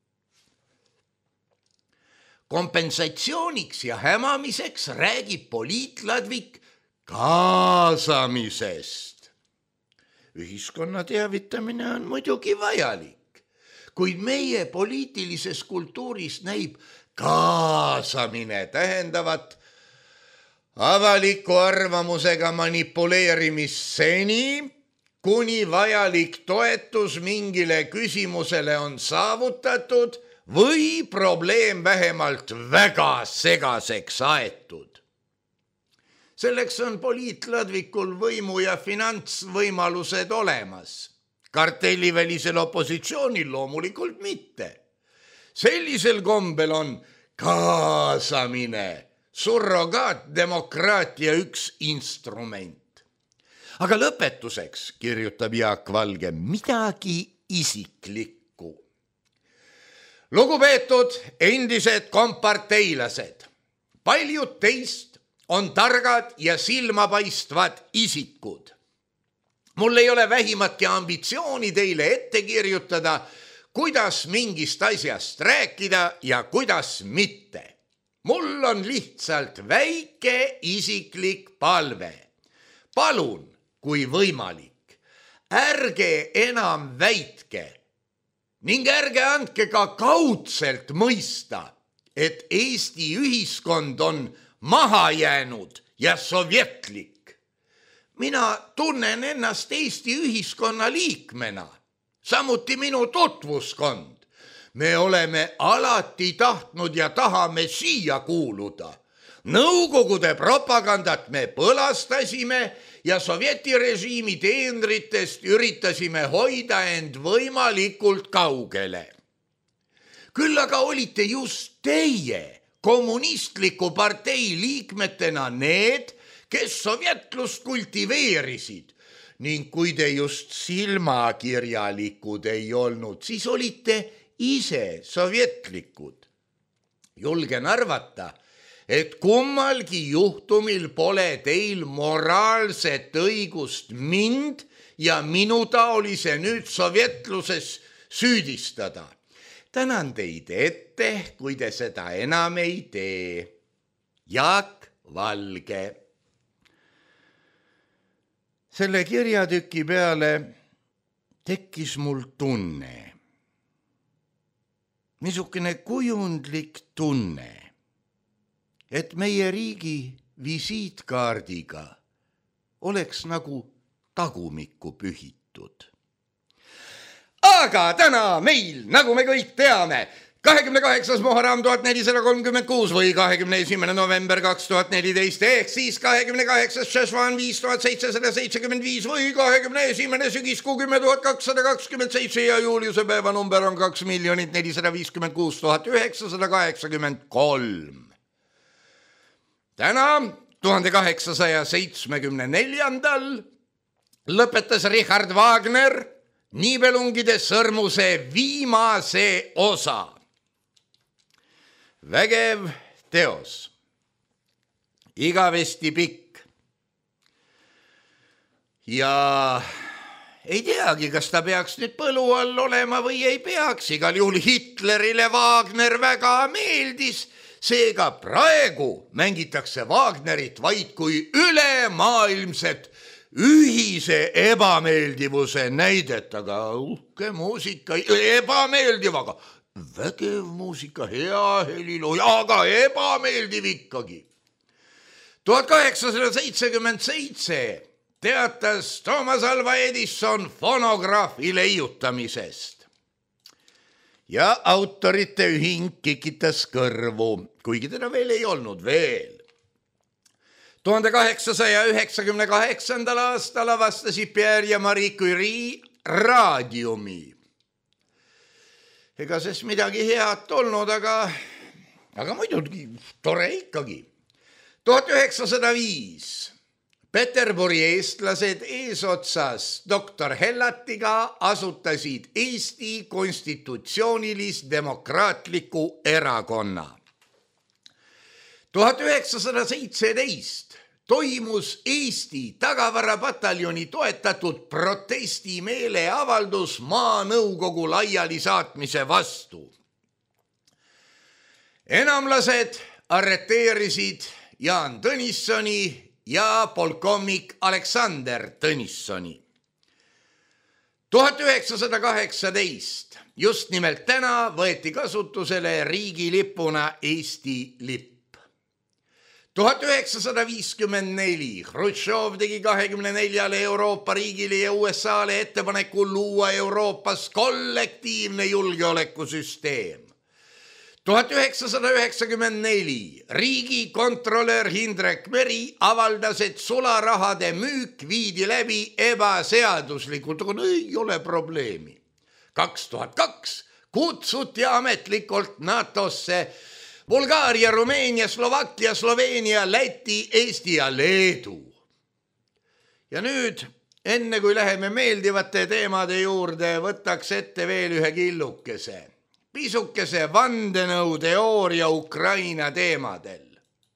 Kompensatsiooniks ja hämamiseks räägib poliitladvik kaasamisest. Ühiskonna teavitamine on muidugi vajalik, kuid meie poliitilises kultuuris näib kaasamine tähendavat avaliku arvamusega manipuleerimist seni, kuni vajalik toetus mingile küsimusele on saavutatud või probleem vähemalt väga segaseks aetud. Selleks on poliitladvikul võimu ja finantsvõimalused olemas. Kartellivälisel opositsioonil loomulikult mitte. Sellisel kombel on kaasamine surrogaatdemokraatia üks instrument. Aga lõpetuseks kirjutab Jaak Valge midagi isiklikku. Lugupeetud endised komparteilased, paljud teist on targad ja silmapaistvad isikud. Mul ei ole vähimatki ambitsiooni teile ette kirjutada, kuidas mingist asjast rääkida ja kuidas mitte. Mul on lihtsalt väike isiklik palve. Palun, kui võimalik, ärge enam väitke ning ärge andke ka kaudselt mõista, et Eesti ühiskond on maha jäänud ja sovjetlik. Mina tunnen ennast Eesti ühiskonna liikmena, samuti minu tutvuskond. Me oleme alati tahtnud ja tahame siia kuuluda. Nõukogude propagandat me põlastasime ja sovjetirežiimi teenritest üritasime hoida end võimalikult kaugele. Küll aga olite just teie kommunistliku partei liikmetena need, kes sovjetlust kultiveerisid ning kui te just silmakirjalikud ei olnud, siis olite ise sovjetlikud. Julgen arvata, et kummalgi juhtumil pole teil moraalset õigust mind ja minu taolise nüüd sovjetluses süüdistada. Tänan teid ette, kui te seda enam ei tee. Jaak Valge. Selle kirjatüki peale tekkis mul tunne. Niisugune kujundlik tunne, et meie riigi visiitkaardiga oleks nagu tagumikku pühitud. Aga täna meil, nagu me kõik teame, kahekümne kaheksas Muharram tuhat nelisada kolmkümmend kuus või kahekümne esimene november kaks tuhat neliteist ehk siis kahekümne kaheksas Šešvan viis tuhat seitsesada seitsekümmend viis või kahekümne esimene sügiskuu kümme tuhat kakssada kakskümmend seitse ja Juliuse päeva number on kaks miljonit nelisada viiskümmend kuus tuhat üheksasada kaheksakümmend kolm. Täna tuhande kaheksasaja seitsmekümne neljandal lõpetas Richard Wagner Niibelungide sõrmuse viimase osa. Vägev teos, igavesti pikk ja ei teagi, kas ta peaks nüüd põlu all olema või ei peaks. Igal juhul Hitlerile Wagner väga meeldis, seega praegu mängitakse Wagnerit vaid kui ülemaailmset ühise ebameeldivuse näidet, aga uhke muusika, ebameeldiv, aga vägev muusika, hea heliloo, aga ebameeldiv ikkagi. tuhat kaheksasada seitsekümmend seitse teatas Thomas Alva Edison fonograafi leiutamisest. Ja autorite ühing kikitas kõrvu, kuigi teda veel ei olnud veel. tuhande kaheksasaja üheksakümne kaheksandal aastal avastasid Pierre ja Marie Curie raadiumi. Ega sest midagi head olnud, aga, aga muidugi tore ikkagi. tuhat üheksasada viis Peterburi eestlased eesotsas doktor Hellatiga asutasid Eesti konstitutsioonilis-demokraatliku erakonna. tuhat üheksasada seitseteist toimus Eesti tagavarapataljoni toetatud protestimeeleavaldus Maanõukogu laiali saatmise vastu. Enamlased arreteerisid Jaan Tõnissoni ja polkovnik Aleksander Tõnissoni. tuhat üheksasada kaheksateist just nimelt täna võeti kasutusele riigilipuna Eesti lipp. tuhat üheksasada viiskümmend neli Hrutšov tegi kahekümne neljale Euroopa riigile ja U S A-le ettepaneku luua Euroopas kollektiivne julgeolekusüsteem. tuhat üheksasada üheksakümmend neli riigikontrolör Hindrek Meri avaldas, et sularahade müük viidi läbi ebaseaduslikult, aga ei ole probleemi. kaks tuhat kaks kutsuti ametlikult NATOsse Bulgaaria, Rumeenia, Slovakkia, Sloveenia, Läti, Eesti ja Leedu. Ja nüüd, enne kui läheme meeldivate teemade juurde, võtaks ette veel ühe killukese. Pisukese vandenõuteooria Ukraina teemadel.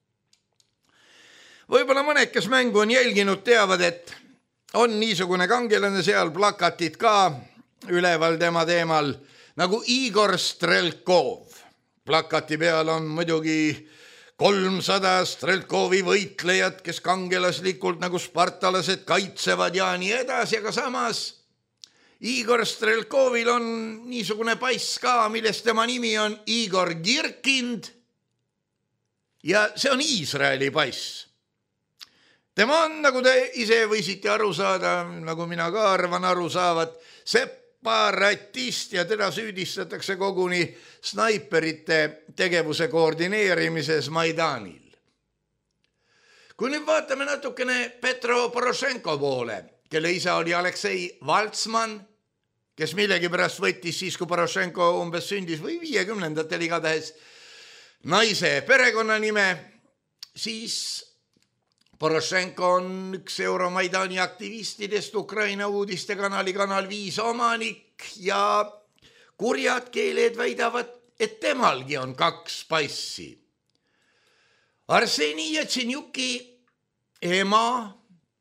Võib-olla mõned, kes mängu on jälginud, teavad, et on niisugune kangelane seal, plakatid ka üleval tema teemal, nagu Igor Strelkov. Plakati peal on muidugi kolmsada Strelkovi võitlejat, kes kangelaslikult nagu spartalased kaitsevad ja nii edasi, aga samas Igor Strelkovil on niisugune pass ka, millest tema nimi on Igor Girkind ja see on Iisraeli pass. Tema on, nagu te ise võisite aru saada, nagu mina ka arvan aru saavad, separatist ja teda süüdistatakse koguni snaiperite tegevuse koordineerimises Maidanil. Kui nüüd vaatame natukene Petro Porošenko poole, kelle isa oli Aleksei Valtsman, kes millegi pärast võttis siis, kui Porošenko umbes sündis või viiekümnendatel igatahes naise perekonnanime, siis Porošenko on üks Euromaidani aktivistidest, Ukraina uudistekanali Kanal viis omanik ja kurjad keeled väidavad, et temalgi on kaks passi. Arseni Jatsenjuki ema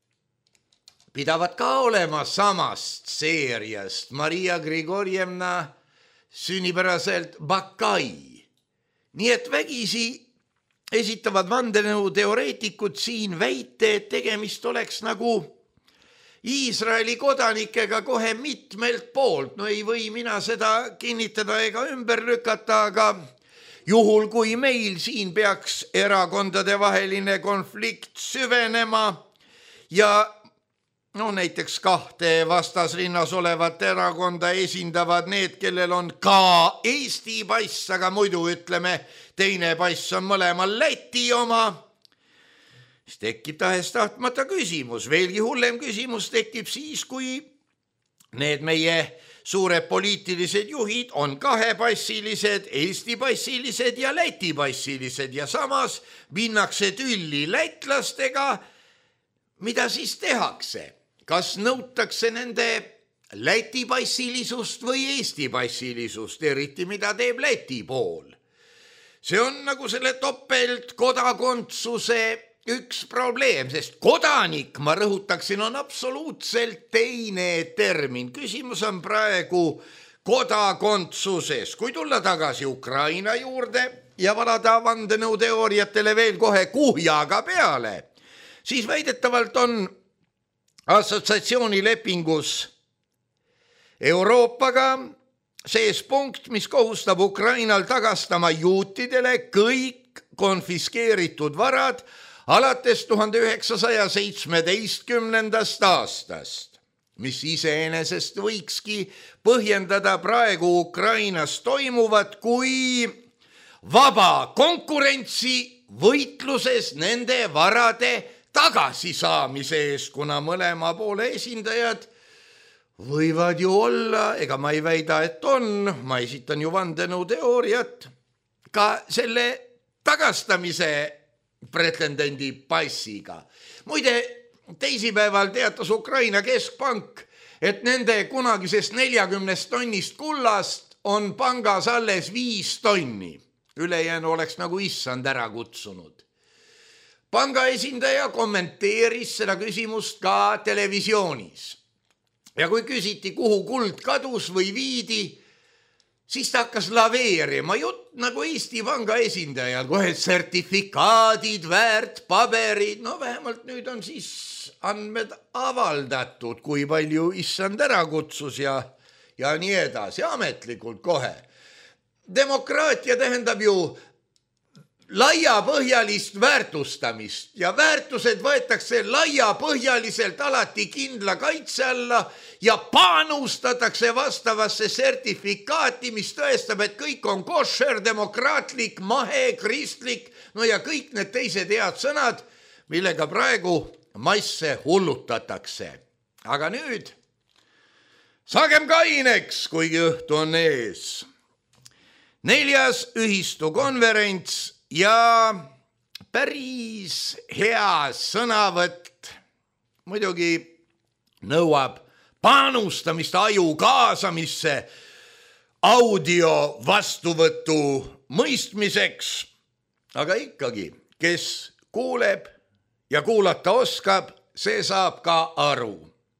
pidavad ka olema samast seeriast, Maria Grigorjevna sünnipäraselt Bakai. Nii et vägisi esitavad vandenõuteoreetikud siin väite, et tegemist oleks nagu Iisraeli kodanikega kohe mitmelt poolt. No ei või mina seda kinnitada ega ümber lükata, aga juhul kui meil siin peaks erakondade vaheline konflikt süvenema ja no näiteks kahte vastasrinnas olevat erakonda esindavad need, kellel on ka Eesti pass, aga muidu ütleme, teine pass on mõlemal Läti oma, siis tekib tahes tahtmata küsimus. Veelgi hullem küsimus tekib siis, kui need meie suured poliitilised juhid on kahepassilised, Eesti passilised ja Läti passilised ja samas minnakse tülli lätlastega. Mida siis tehakse? Kas nõutakse nende Läti passilisust või Eesti passilisust, eriti mida teeb Läti pool? See on nagu selle topelt kodakondsuse üks probleem, sest kodanik, ma rõhutaksin, on absoluutselt teine termin. Küsimus on praegu kodakondsuses. Kui tulla tagasi Ukraina juurde ja valada vandenõuteooriatele veel kohe kuhjaga peale, siis väidetavalt on assotsiatsioonilepingus Euroopaga sees punkt, mis kohustab Ukrainal tagastama juutidele kõik konfiskeeritud varad alates tuhande üheksasaja seitsmeteistkümnendast aastast, mis iseenesest võikski põhjendada praegu Ukrainas toimuvat kui vaba konkurentsi võitluses nende varade tagasisaamise eest, kuna mõlema poole esindajad võivad ju olla, ega ma ei väida, et on, ma esitan ju vandenõuteooriat, ka selle tagastamise pretendendi passiga. Muide, teisipäeval teatas Ukraina keskpank, et nende kunagisest neljakümnest tonnist kullast on pangas alles viis tonni. Ülejäänu oleks nagu issand ära kutsunud. Panga esindaja kommenteeris seda küsimust ka televisioonis. Ja kui küsiti, kuhu kuld kadus või viidi, siis ta hakkas laveerima. Jutt nagu Eesti Panga esindajal, kohe sertifikaadid, väärt paberid, no vähemalt nüüd on siis andmed avaldatud, kui palju issand ära kutsus ja, ja nii edasi, ametlikult kohe. Demokraatia tähendab ju laiapõhjalist väärtustamist ja väärtused võetakse laiapõhjaliselt alati kindla kaitse alla ja panustatakse vastavasse sertifikaati, mis tõestab, et kõik on košer, demokraatlik, mahe, kristlik, no ja kõik need teised head sõnad, millega praegu masse hullutatakse. Aga nüüd saagem kaineks, kuigi õhtu on ees. Neljas ühistukonverents ja päris hea sõnavõtt muidugi nõuab panustamist aju kaasamisse audio vastuvõtu mõistmiseks, aga ikkagi, kes kuuleb ja kuulata oskab, see saab ka aru.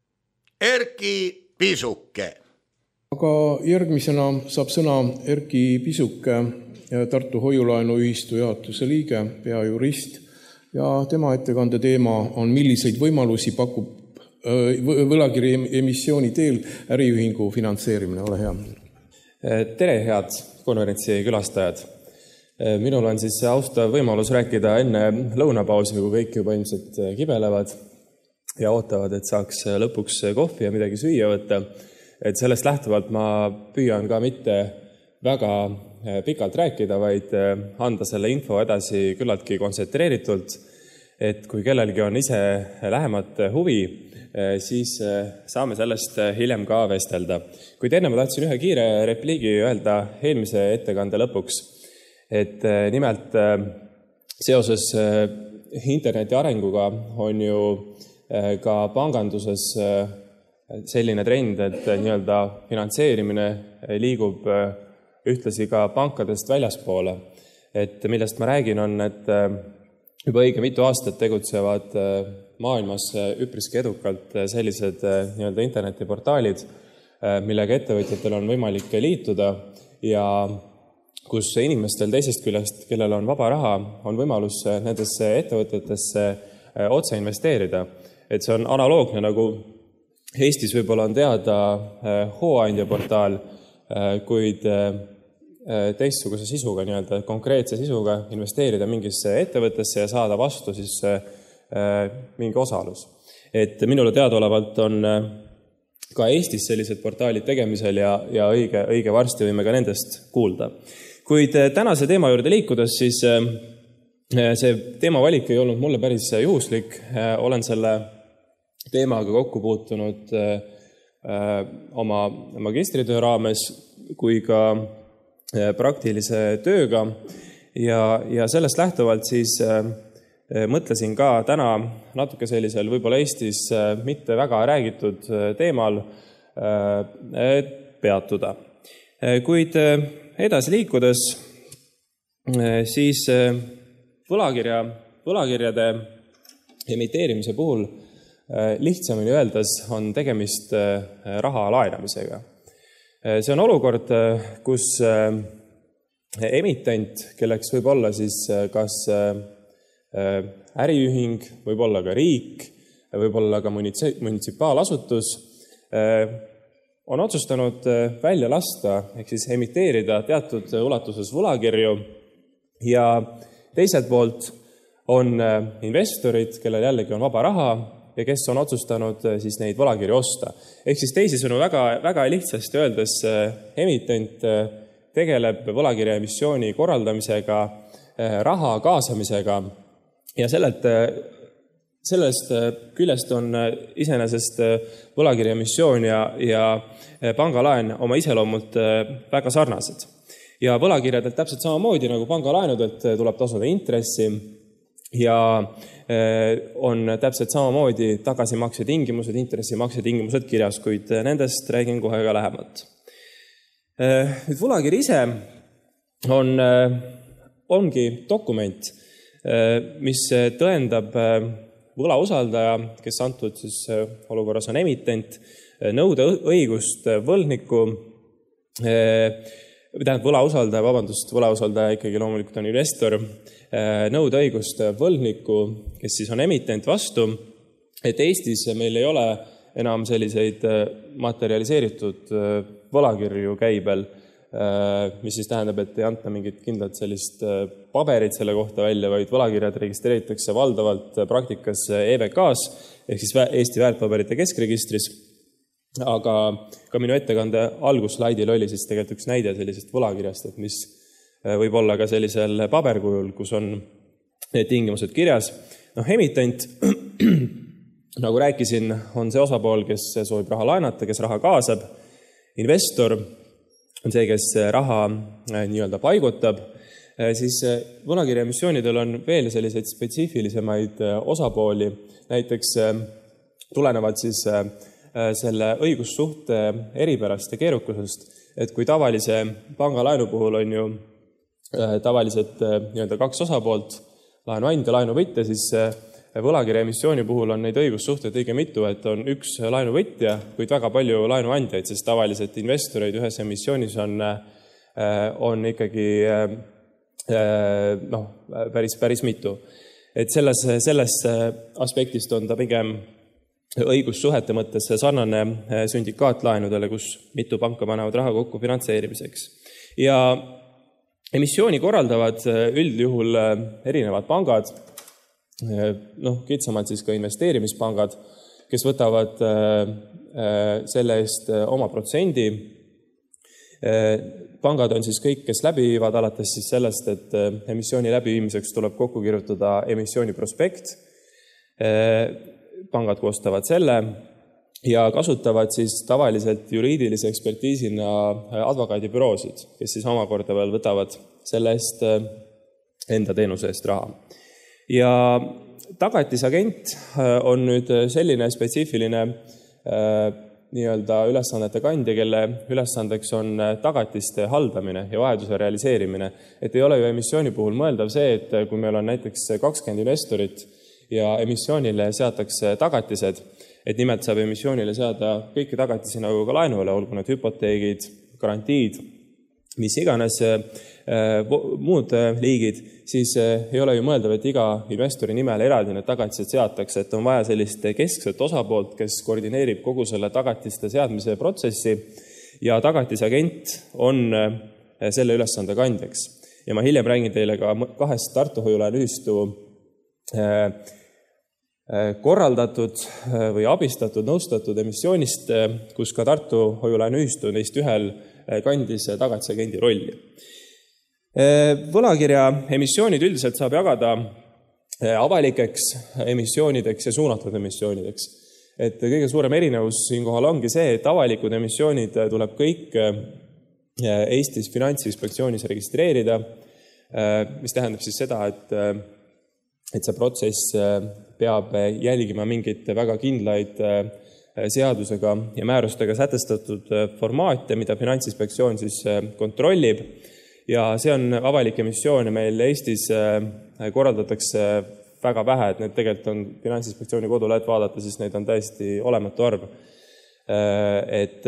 Erki Pisuke. Aga järgmisena saab sõna Erki Pisuke, Tartu Hoiulaenuühistu juhatuse liige, peajurist ja tema ettekande teema on, milliseid võimalusi pakub võlakirja emissiooni teel äriühingu finantseerimine. Ole hea. Tere, head konverentsi külastajad. Minul on siis austav võimalus rääkida enne lõunapausi, kui kõik juba ilmselt kibelevad ja ootavad, et saaks lõpuks kohvi ja midagi süüa võtta. Et sellest lähtuvalt ma püüan ka mitte väga pikalt rääkida, vaid anda selle info edasi küllaltki kontsentreeritult, et kui kellelgi on ise lähemat huvi, siis saame sellest hiljem ka vestelda. Kuid enne ma tahtsin ühe kiire repliigi öelda eelmise ettekande lõpuks, et nimelt seoses interneti arenguga on ju ka panganduses selline trend, et nii-öelda finantseerimine liigub ühtlasi ka pankadest väljaspoole. Et millest ma räägin on, et juba õige mitu aastat tegutsevad maailmas üpriski edukalt sellised nii-öelda internetiportaalid, millega ettevõtjatel on võimalik liituda ja kus inimestel teisest küljest, kellel on vaba raha, on võimalus nendesse ettevõtetesse otse investeerida. Et see on analoogne, nagu Eestis võib-olla on teada hooandja portaal, kuid teistsuguse sisuga, nii-öelda konkreetse sisuga investeerida mingisse ettevõttesse ja saada vastu siis mingi osalus. Et minule teadaolevalt on ka Eestis sellised portaalid tegemisel ja, ja õige, õige varsti võime ka nendest kuulda. Kuid tänase teema juurde liikudes, siis see teemavalik ei olnud mulle päris juhuslik. Olen selle teemaga kokku puutunud oma magistritöö raames kui ka praktilise tööga ja, ja sellest lähtuvalt siis mõtlesin ka täna natuke sellisel võib-olla Eestis mitte väga räägitud teemal peatuda. Kuid edasi liikudes, siis võlakirja, võlakirjade emiteerimise puhul lihtsamini öeldes on tegemist raha laenamisega. See on olukord, kus emitent, kelleks võib olla siis kas äriühing, võib olla ka riik, võib olla ka munitsipaalasutus, on otsustanud välja lasta, ehk siis emiteerida teatud ulatuses võlakirju ja teiselt poolt on investorid, kellel jällegi on vaba raha ja kes on otsustanud siis neid võlakirju osta. Ehk siis teisisõnu väga, väga lihtsasti öeldes emitent tegeleb võlakirja emissiooni korraldamisega, raha kaasamisega ja sellelt sellest küljest on iseenesest võlakirjaemissioon ja, ja pangalaen oma iseloomult väga sarnased. Ja võlakirjadelt täpselt samamoodi nagu pangalaenudelt tuleb tasuda intressi ja on täpselt samamoodi tagasimakse tingimused, intressimakse tingimused kirjas, kuid nendest räägin kohe ka lähemalt. Nüüd võlakiri ise on, ongi dokument, mis tõendab võlausaldaja, kes antud siis olukorras on emitent, nõude õigust võlgniku, tähendab võlausaldaja, vabandust, võlausaldaja ikkagi loomulikult on investor, nõude õigust võlgniku, kes siis on emitent vastu, et Eestis meil ei ole enam selliseid materialiseeritud võlakirju käibel, mis siis tähendab, et ei anta mingit kindlat sellist paberit selle kohta välja, vaid võlakirjad registreeritakse valdavalt praktikas E V K-s, ehk siis Eesti väärtpaberite keskregistris. Aga ka minu ettekande alguslaidil oli siis tegelikult üks näide sellisest võlakirjast, et mis võib olla ka sellisel paberkujul, kus on need tingimused kirjas. Noh, emitent, nagu rääkisin, on see osapool, kes soovib raha laenata, kes raha kaasab. Investor on see, kes raha nii-öelda paigutab, siis võlakirjaemissioonidel on veel selliseid spetsiifilisemaid osapooli, näiteks tulenevad siis selle õigussuhte eripärast ja keerukusest, et kui tavalise pangalaenu puhul on ju tavaliselt nii-öelda kaks osapoolt, laenuandja, laenuvõtja, siis võlakirjaemissiooni puhul on neid õigussuhteid õige mitu, et on üks laenuvõtja, kuid väga palju laenuandjaid, sest tavaliselt investoreid ühes emissioonis on, on ikkagi noh, päris, päris mitu. Et selles, selles aspektist on ta pigem õigussuhete mõttes sarnane sündikaatlaenudele, kus mitu panka panevad raha kokku finantseerimiseks. Ja emissiooni korraldavad üldjuhul erinevad pangad, noh, kitsamalt siis ka investeerimispangad, kes võtavad selle eest oma protsendi. Pangad on siis kõik, kes läbi viivad alates siis sellest, et emissiooni läbiviimiseks tuleb kokku kirjutada emissiooni prospekt. Pangad koostavad selle ja kasutavad siis tavaliselt juriidilise ekspertiisina advokaadibüroosid, kes siis omakorda veel võtavad selle eest enda teenuse eest raha. Ja tagatisagent on nüüd selline spetsiifiline nii-öelda ülesannete kandja, kelle ülesandeks on tagatiste haldamine ja vajaduse realiseerimine. Et ei ole ju emissiooni puhul mõeldav see, et kui meil on näiteks kakskümmend investorit ja emissioonile seatakse tagatised, et nimelt saab emissioonile seada kõiki tagatisi nagu ka laenule, olgu need hüpoteegid, garantiid, mis iganes muud liigid, siis ei ole ju mõeldav, et iga investori nimel eraldi need tagatised seatakse, et on vaja sellist keskset osapoolt, kes koordineerib kogu selle tagatiste seadmise protsessi ja tagatisagent on selle ülesande kandjaks. Ja ma hiljem räägin teile ka kahest Tartu hoiulaenuühistu korraldatud või abistatud, nõustatud emissioonist, kus ka Tartu hoiulaenuühistu neist ühel kandis tagatisagendi rolli. Võlakirja emissioonid üldiselt saab jagada avalikeks emissioonideks ja suunatud emissioonideks. Et kõige suurem erinevus siinkohal ongi see, et avalikud emissioonid tuleb kõik Eestis Finantsinspektsioonis registreerida, mis tähendab siis seda, et, et see protsess peab jälgima mingit väga kindlaid seadusega ja määrustega sätestatud formaate, mida Finantsinspektsioon siis kontrollib. Ja see on avalik emissioon ja meil Eestis korraldatakse väga vähe, et need tegelikult on Finantsinspektsiooni koduleht vaadata, siis neid on täiesti olematu arv. Et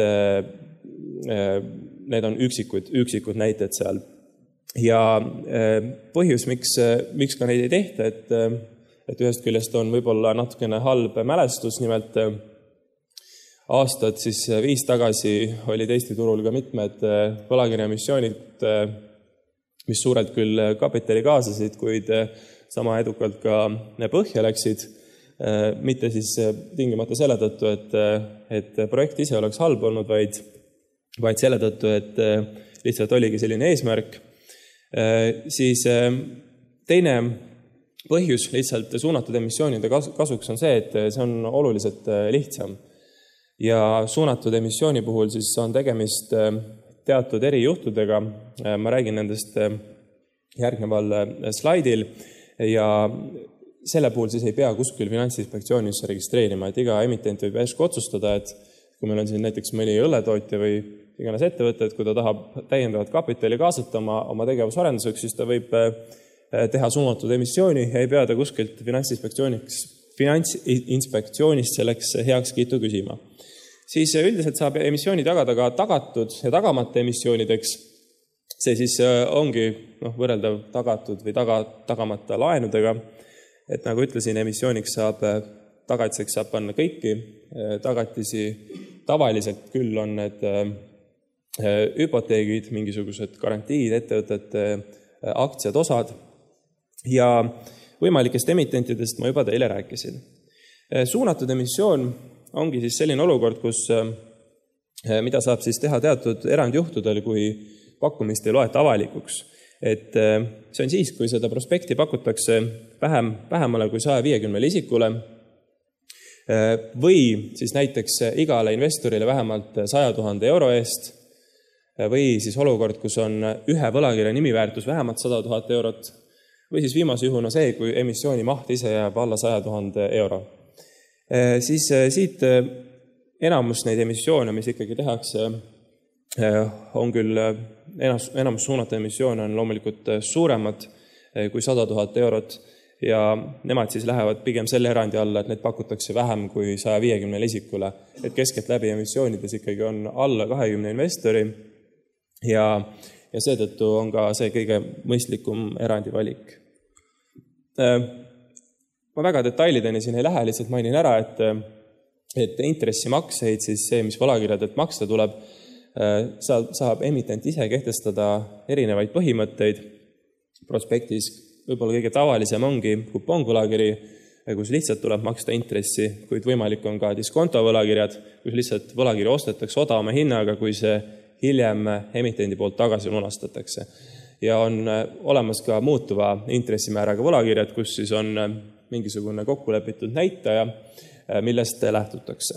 need on üksikud, üksikud näited seal. Ja põhjus, miks, miks ka neid ei tehta, et, et ühest küljest on võib-olla natukene halb mälestus, nimelt aastad siis viis tagasi olid Eesti turul ka mitmed võlakirjaemissioonid, mis suurelt küll kapitali kaasasid, kuid sama edukalt ka põhja läksid, mitte siis tingimata selle tõttu, et, et projekt ise oleks halb olnud, vaid, vaid selle tõttu, et lihtsalt oligi selline eesmärk. Siis teine põhjus lihtsalt suunatud emissioonide kasuks on see, et see on oluliselt lihtsam. Ja suunatud emissiooni puhul siis on tegemist teatud erijuhtudega. Ma räägin nendest järgneval slaidil ja selle puhul siis ei pea kuskil Finantsinspektsioonis registreerima, et iga emitent võib järsku otsustada, et kui meil on siin näiteks mõni õlletootja või iganes ettevõte, et kui ta tahab täiendavat kapitali kaasata oma, oma tegevusarenduseks, siis ta võib teha suunatud emissiooni ja ei pea ta kuskilt Finantsinspektsiooniks, Finantsinspektsioonist selleks heakskiitu küsima. Siis üldiselt saab emissiooni tagada ka tagatud ja tagamata emissioonideks. See siis ongi noh, võrreldav tagatud või taga, tagamata laenudega. Et nagu ütlesin, emissiooniks saab, tagatiseks saab panna kõiki tagatisi. Tavaliselt küll on need hüpoteegid, mingisugused garantiid, ettevõtete aktsiad, osad. Ja võimalikest emitentidest ma juba teile rääkisin. Suunatud emissioon ongi siis selline olukord, kus, mida saab siis teha teatud erandjuhtudel, kui pakkumist ei loeta avalikuks. Et see on siis, kui seda prospekti pakutakse vähem, vähemale kui saja viiekümnele isikule või siis näiteks igale investorile vähemalt saja tuhande euro eest või siis olukord, kus on ühe võlakirja nimiväärtus vähemalt sada tuhat eurot või siis viimase juhuna see, kui emissiooni maht ise jääb alla saja tuhande euro. Siis siit enamus neid emissioone, mis ikkagi tehakse, on küll enamus, enamus suunatud emissioone on loomulikult suuremad kui sada tuhat eurot ja nemad siis lähevad pigem selle erandi alla, et need pakutakse vähem kui saja viiekümnele isikule, et keskelt läbi emissioonides ikkagi on alla kahekümne investori ja, ja seetõttu on ka see kõige mõistlikum erandi valik. Ma väga detailideni siin ei lähe, lihtsalt mainin ära, et, et intressimakseid, siis see, mis võlakirjadelt maksta tuleb, saab, saab emitent ise kehtestada erinevaid põhimõtteid. Prospektis võib-olla kõige tavalisem ongi kuponvõlakiri, kus lihtsalt tuleb maksta intressi, kuid võimalik on ka diskontovõlakirjad, kus lihtsalt võlakiri ostetakse odavama hinnaga, kui see hiljem emitendi poolt tagasi lunastatakse. Ja on olemas ka muutuva intressimääraga võlakirjad, kus siis on mingisugune kokkulepitud näitaja, millest lähtutakse.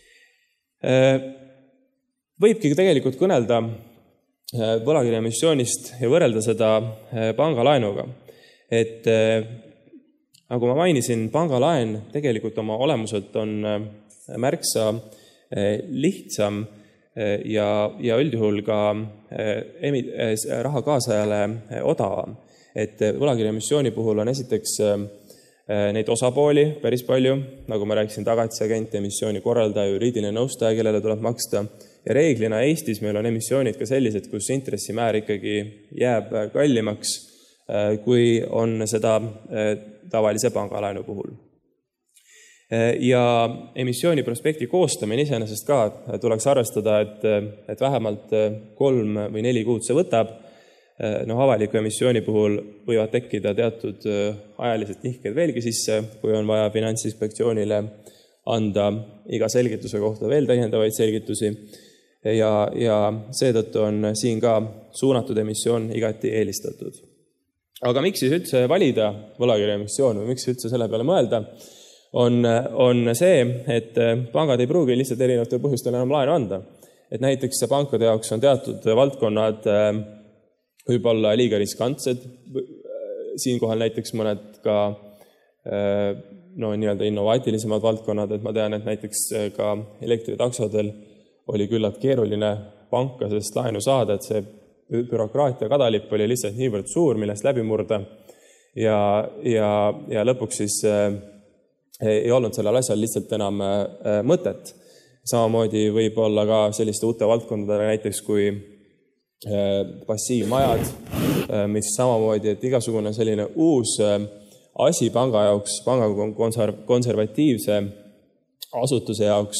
Võibki tegelikult kõnelda võlakirja emissioonist ja võrrelda seda pangalaenuga. Et nagu ma mainisin, pangalaen tegelikult oma olemuselt on märksa lihtsam ja, ja üldjuhul ka raha kaasajale odavam. Et võlakirja emissiooni puhul on esiteks neid osapooli päris palju, nagu ma rääkisin, tagatisagent, emissiooni korraldaja, juriidiline nõustaja, kellele tuleb maksta. Ja reeglina Eestis meil on emissioonid ka sellised, kus intressimäär ikkagi jääb kallimaks, kui on seda tavalise pangalaenu puhul. Ja emissiooni prospekti koostamine iseenesest ka tuleks arvestada, et, et vähemalt kolm või neli kuud see võtab. No, avaliku emissiooni puhul võivad tekkida teatud ajalised nihked veelgi sisse, kui on vaja Finantsinspektsioonile anda iga selgituse kohta veel täiendavaid selgitusi ja, ja seetõttu on siin ka suunatud emissioon igati eelistatud. Aga miks siis üldse valida võlakirja emissioon või miks üldse selle peale mõelda, on, on see, et pangad ei pruugi lihtsalt erinevatel põhjustel enam laenu anda. Et näiteks pankade jaoks on teatud valdkonnad võib-olla liiga riskantsed, siinkohal näiteks mõned ka no, nii-öelda innovaatilisemad valdkonnad, et ma tean, et näiteks ka elektritaksodel oli küllalt keeruline panka sellest laenu saada, et see bürokraatia kadalipp oli lihtsalt niivõrd suur, millest läbi murda ja, ja, ja lõpuks siis ei olnud sellel asjal lihtsalt enam mõtet. Samamoodi võib olla ka selliste uute valdkondadele näiteks kui passiivmajad, mis samamoodi, et igasugune selline uus asi panga jaoks, panga konservatiivse asutuse jaoks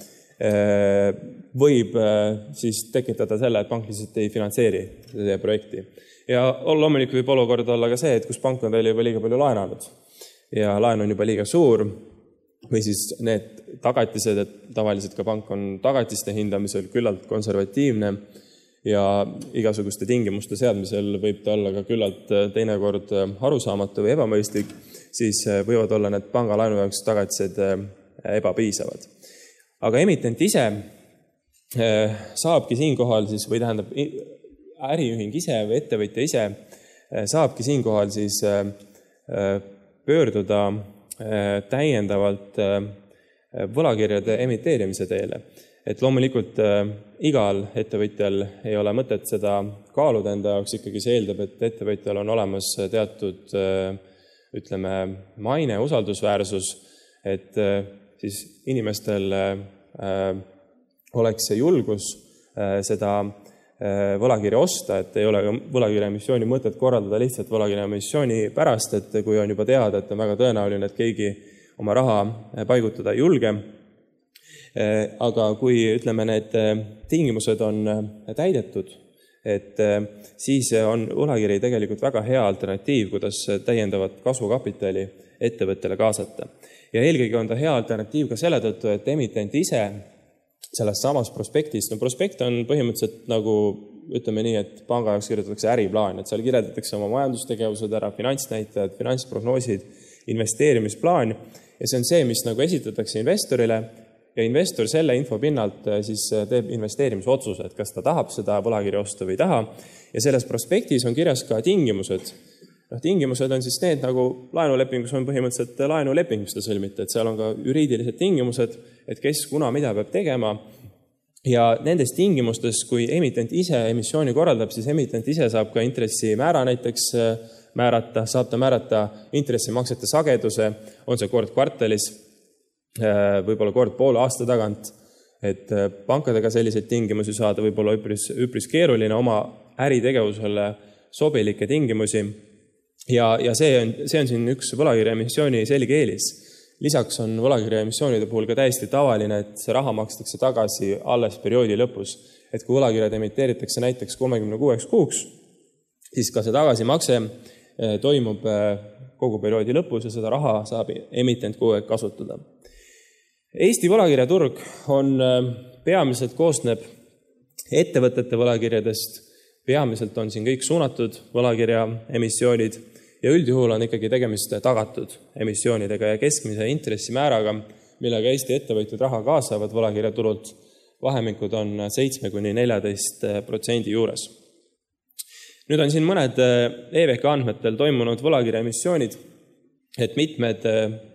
võib siis tekitada selle, et pank lihtsalt ei finantseeri seda projekti. Ja loomulikult võib olukord olla ka see, et kus pank on teile juba liiga palju laenanud ja laen on juba liiga suur või siis need tagatised, et tavaliselt ka pank on tagatiste hindamisel küllalt konservatiivne ja igasuguste tingimuste seadmisel võib ta olla ka küllalt teinekord arusaamatu või ebamõistlik. siis võivad olla need pangalaenu jaoks tagatised ebapiisavad. Aga emitent ise saabki siinkohal siis, või tähendab äriühing ise või ettevõtja ise saabki siinkohal siis pöörduda täiendavalt võlakirjade emiteerimise teele. Et loomulikult igal ettevõtjal ei ole mõtet seda kaaluda enda jaoks, ikkagi see eeldab, et ettevõtjal on olemas teatud, ütleme, maine, usaldusväärsus, et siis inimestel oleks see julgus seda võlakirja osta, et ei ole võlakirja emissiooni mõtet korraldada lihtsalt võlakirja emissiooni pärast, et kui on juba teada, et on väga tõenäoline, et keegi oma raha paigutada ei julge. Aga kui, ütleme, need tingimused on täidetud, et siis on võlakiri tegelikult väga hea alternatiiv, kuidas täiendavat kasvukapitali ettevõttele kaasata. Ja eelkõige on ta hea alternatiiv ka selle tõttu, et emitent ise sellest samast prospektist, no prospekt on põhimõtteliselt nagu, ütleme nii, et panga jaoks kirjutatakse äriplaan, et seal kirjeldatakse oma majandustegevused ära, finantsnäitajad, finantsprognoosid, investeerimisplaan ja see on see, mis nagu esitatakse investorile ja investor selle info pinnalt siis teeb investeerimisotsuse, et kas ta tahab seda võlakirja osta või taha ja selles prospektis on kirjas ka tingimused. No, tingimused on siis need, nagu laenulepingus on põhimõtteliselt laenuleping, mis ta sõlmite, et seal on ka juriidilised tingimused, et kes kuna mida peab tegema ja nendes tingimustes, kui emitent ise emissiooni korraldab, siis emitent ise saab ka intressimäära näiteks määrata, saab ta määrata intressimaksete sageduse, on see kord kvartalis, võib-olla kord poole aasta tagant, et pankadega selliseid tingimusi saada võib-olla üpris, üpris keeruline oma äritegevusele sobilikke tingimusi ja, ja see, on, see on siin üks võlakirja emissiooni selge eelis. Lisaks on võlakirja emissioonide puhul ka täiesti tavaline, et see raha makstakse tagasi alles perioodi lõpus. Et kui võlakirjad emiteeritakse näiteks kolmekümne kuueks kuuks, siis ka see tagasimakse toimub kogu perioodi lõpus ja seda raha saab emitent kogu aeg kasutada. Eesti võlakirjaturg on peamiselt koosneb ettevõtete võlakirjadest, peamiselt on siin kõik suunatud võlakirja emissioonid ja üldjuhul on ikkagi tegemist tagatud emissioonidega ja keskmise intressimääraga, millega Eesti ettevõtjad raha kaasavad võlakirjaturult, vahemikud on seitse kuni neliteist protsendi juures. Nüüd on siin mõned E V K andmetel toimunud võlakirja emissioonid, et mitmed,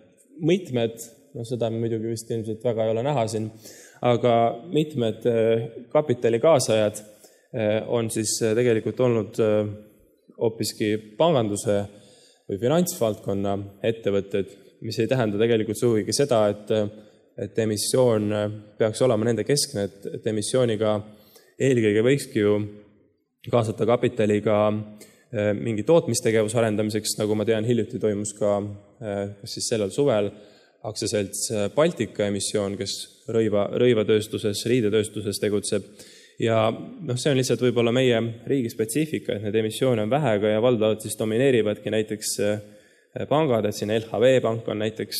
mitmed no seda muidugi vist ilmselt väga ei ole näha siin, aga mitmed kapitali kaasajad on siis tegelikult olnud hoopiski panganduse või finantsvaldkonna ettevõtted, mis ei tähenda tegelikult sugugi seda, et, et emissioon peaks olema nende keskne, et, et emissiooniga eelkõige võikski ju kaasata kapitali ka mingi tootmistegevuse arendamiseks, nagu ma tean, hiljuti toimus ka kas siis sellel suvel aktsiaselts Baltika emissioon, kes rõiva, rõivatööstuses, riidetööstuses tegutseb. Ja noh, see on lihtsalt võib-olla meie riigi spetsiifika, et need emissioone on vähega ja valdavalt siis domineerivadki näiteks pangad, et siin L H V pank on näiteks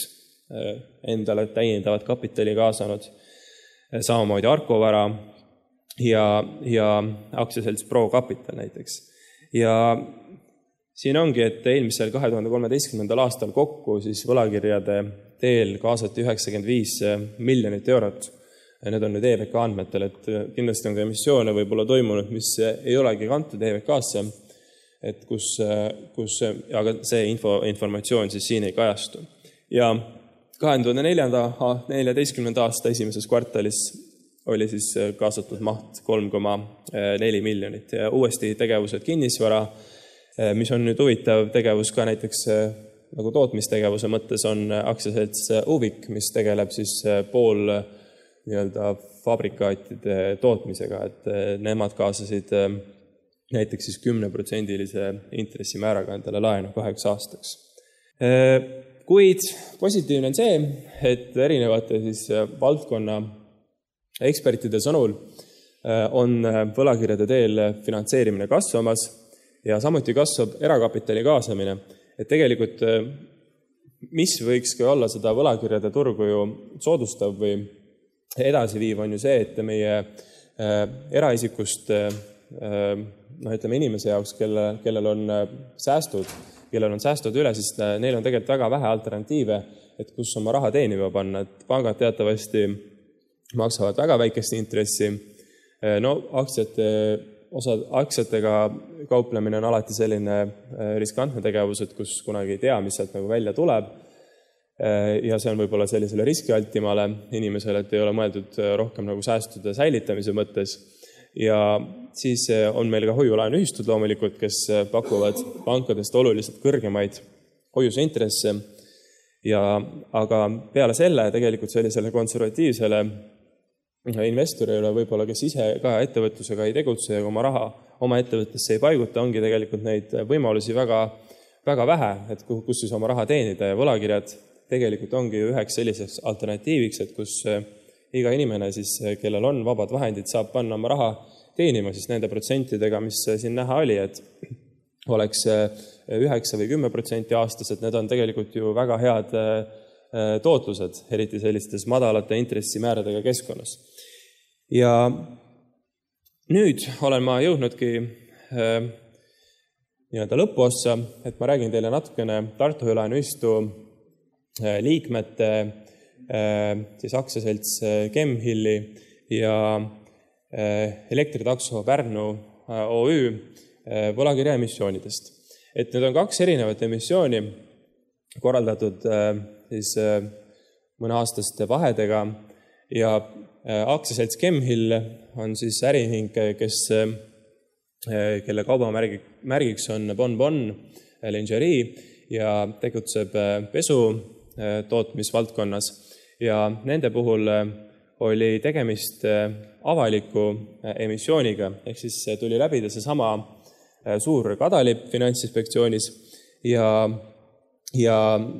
endale täiendavat kapitali kaasanud, samamoodi Arkovara ja, ja aktsiaselts Pro Capital näiteks. Ja siin ongi, et eelmisel kahe tuhande kolmeteistkümnendal aastal kokku siis võlakirjade teel kaasati üheksakümmend viis miljonit eurot. Need on nüüd E V K andmetel, et kindlasti on ka emissioone võib-olla toimunud, mis ei olegi kantud E V K-sse, et kus, kus, aga see info, informatsioon siis siin ei kajastu. Ja kahe tuhande neljateistkümnenda aasta esimeses kvartalis oli siis kaasatud maht kolm koma neli miljonit ja uuesti tegevused kinnisvara, mis on nüüd huvitav tegevus ka näiteks nagu tootmistegevuse mõttes on aktsiaselts Uvik, mis tegeleb siis pool nii-öelda fabrikaatide tootmisega, et nemad kaasasid näiteks siis kümneprotsendilise intressimääraga endale laenu kaheks aastaks. Kuid positiivne on see, et erinevate siis valdkonna ekspertide sõnul on võlakirjade teel finantseerimine kasvamas ja samuti kasvab erakapitali kaasamine. Et tegelikult, mis võikski olla seda võlakirjade turgu ju soodustav või edasi viiv on ju see, et meie eraisikust no ütleme inimese jaoks, kelle, kellel on säästud, kellel on säästud üle, siis neil on tegelikult väga vähe alternatiive, et kus oma raha teenima panna. Et pangad teatavasti maksavad väga väikest intressi. No aktsiate, osa, aktsiatega kauplemine on alati selline riskantne tegevus, et kus kunagi ei tea, mis sealt nagu välja tuleb. Ja see on võib-olla sellisele riskialtimale inimesele, et ei ole mõeldud rohkem nagu säästude säilitamise mõttes. Ja siis on meil ka hoiulaenuühistud loomulikult, kes pakuvad pankadest oluliselt kõrgemaid hoiuseintresse. Ja, aga peale selle tegelikult sellisele konservatiivsele investorile võib-olla, kes ise ka ettevõtlusega ei tegutse ja oma raha oma ettevõttesse ei paiguta, ongi tegelikult neid võimalusi väga, väga vähe, et kus siis oma raha teenida ja võlakirjad tegelikult ongi üheks selliseks alternatiiviks, et kus iga inimene, siis, kellel on vabad vahendid, saab panna oma raha teenima siis nende protsentidega, mis siin näha oli, et oleks üheksa või kümme protsenti aastas, et need on tegelikult ju väga head tootlused, eriti sellistes madalate intressimääradega keskkonnas. Ja nüüd olen ma jõudnudki nii-öelda lõpuossa, et ma räägin teile natukene Tartu hoiulaenuühistu liikmete, siis aktsiaselts Chemhilli ja Elektritakso Pärnu O Ü võlakirja emissioonidest. Et need on kaks erinevat emissiooni korraldatud siis mõne aastaste vahedega ja aktsiaselts Chemhill on siis äriühing, kes, kelle kaubamärgiks on Bon Bon Lingerie ja tegutseb pesu tootmisvaldkonnas ja nende puhul oli tegemist avaliku emissiooniga, ehk siis tuli läbida see sama suur kadalipp Finantsinspektsioonis ja, ja,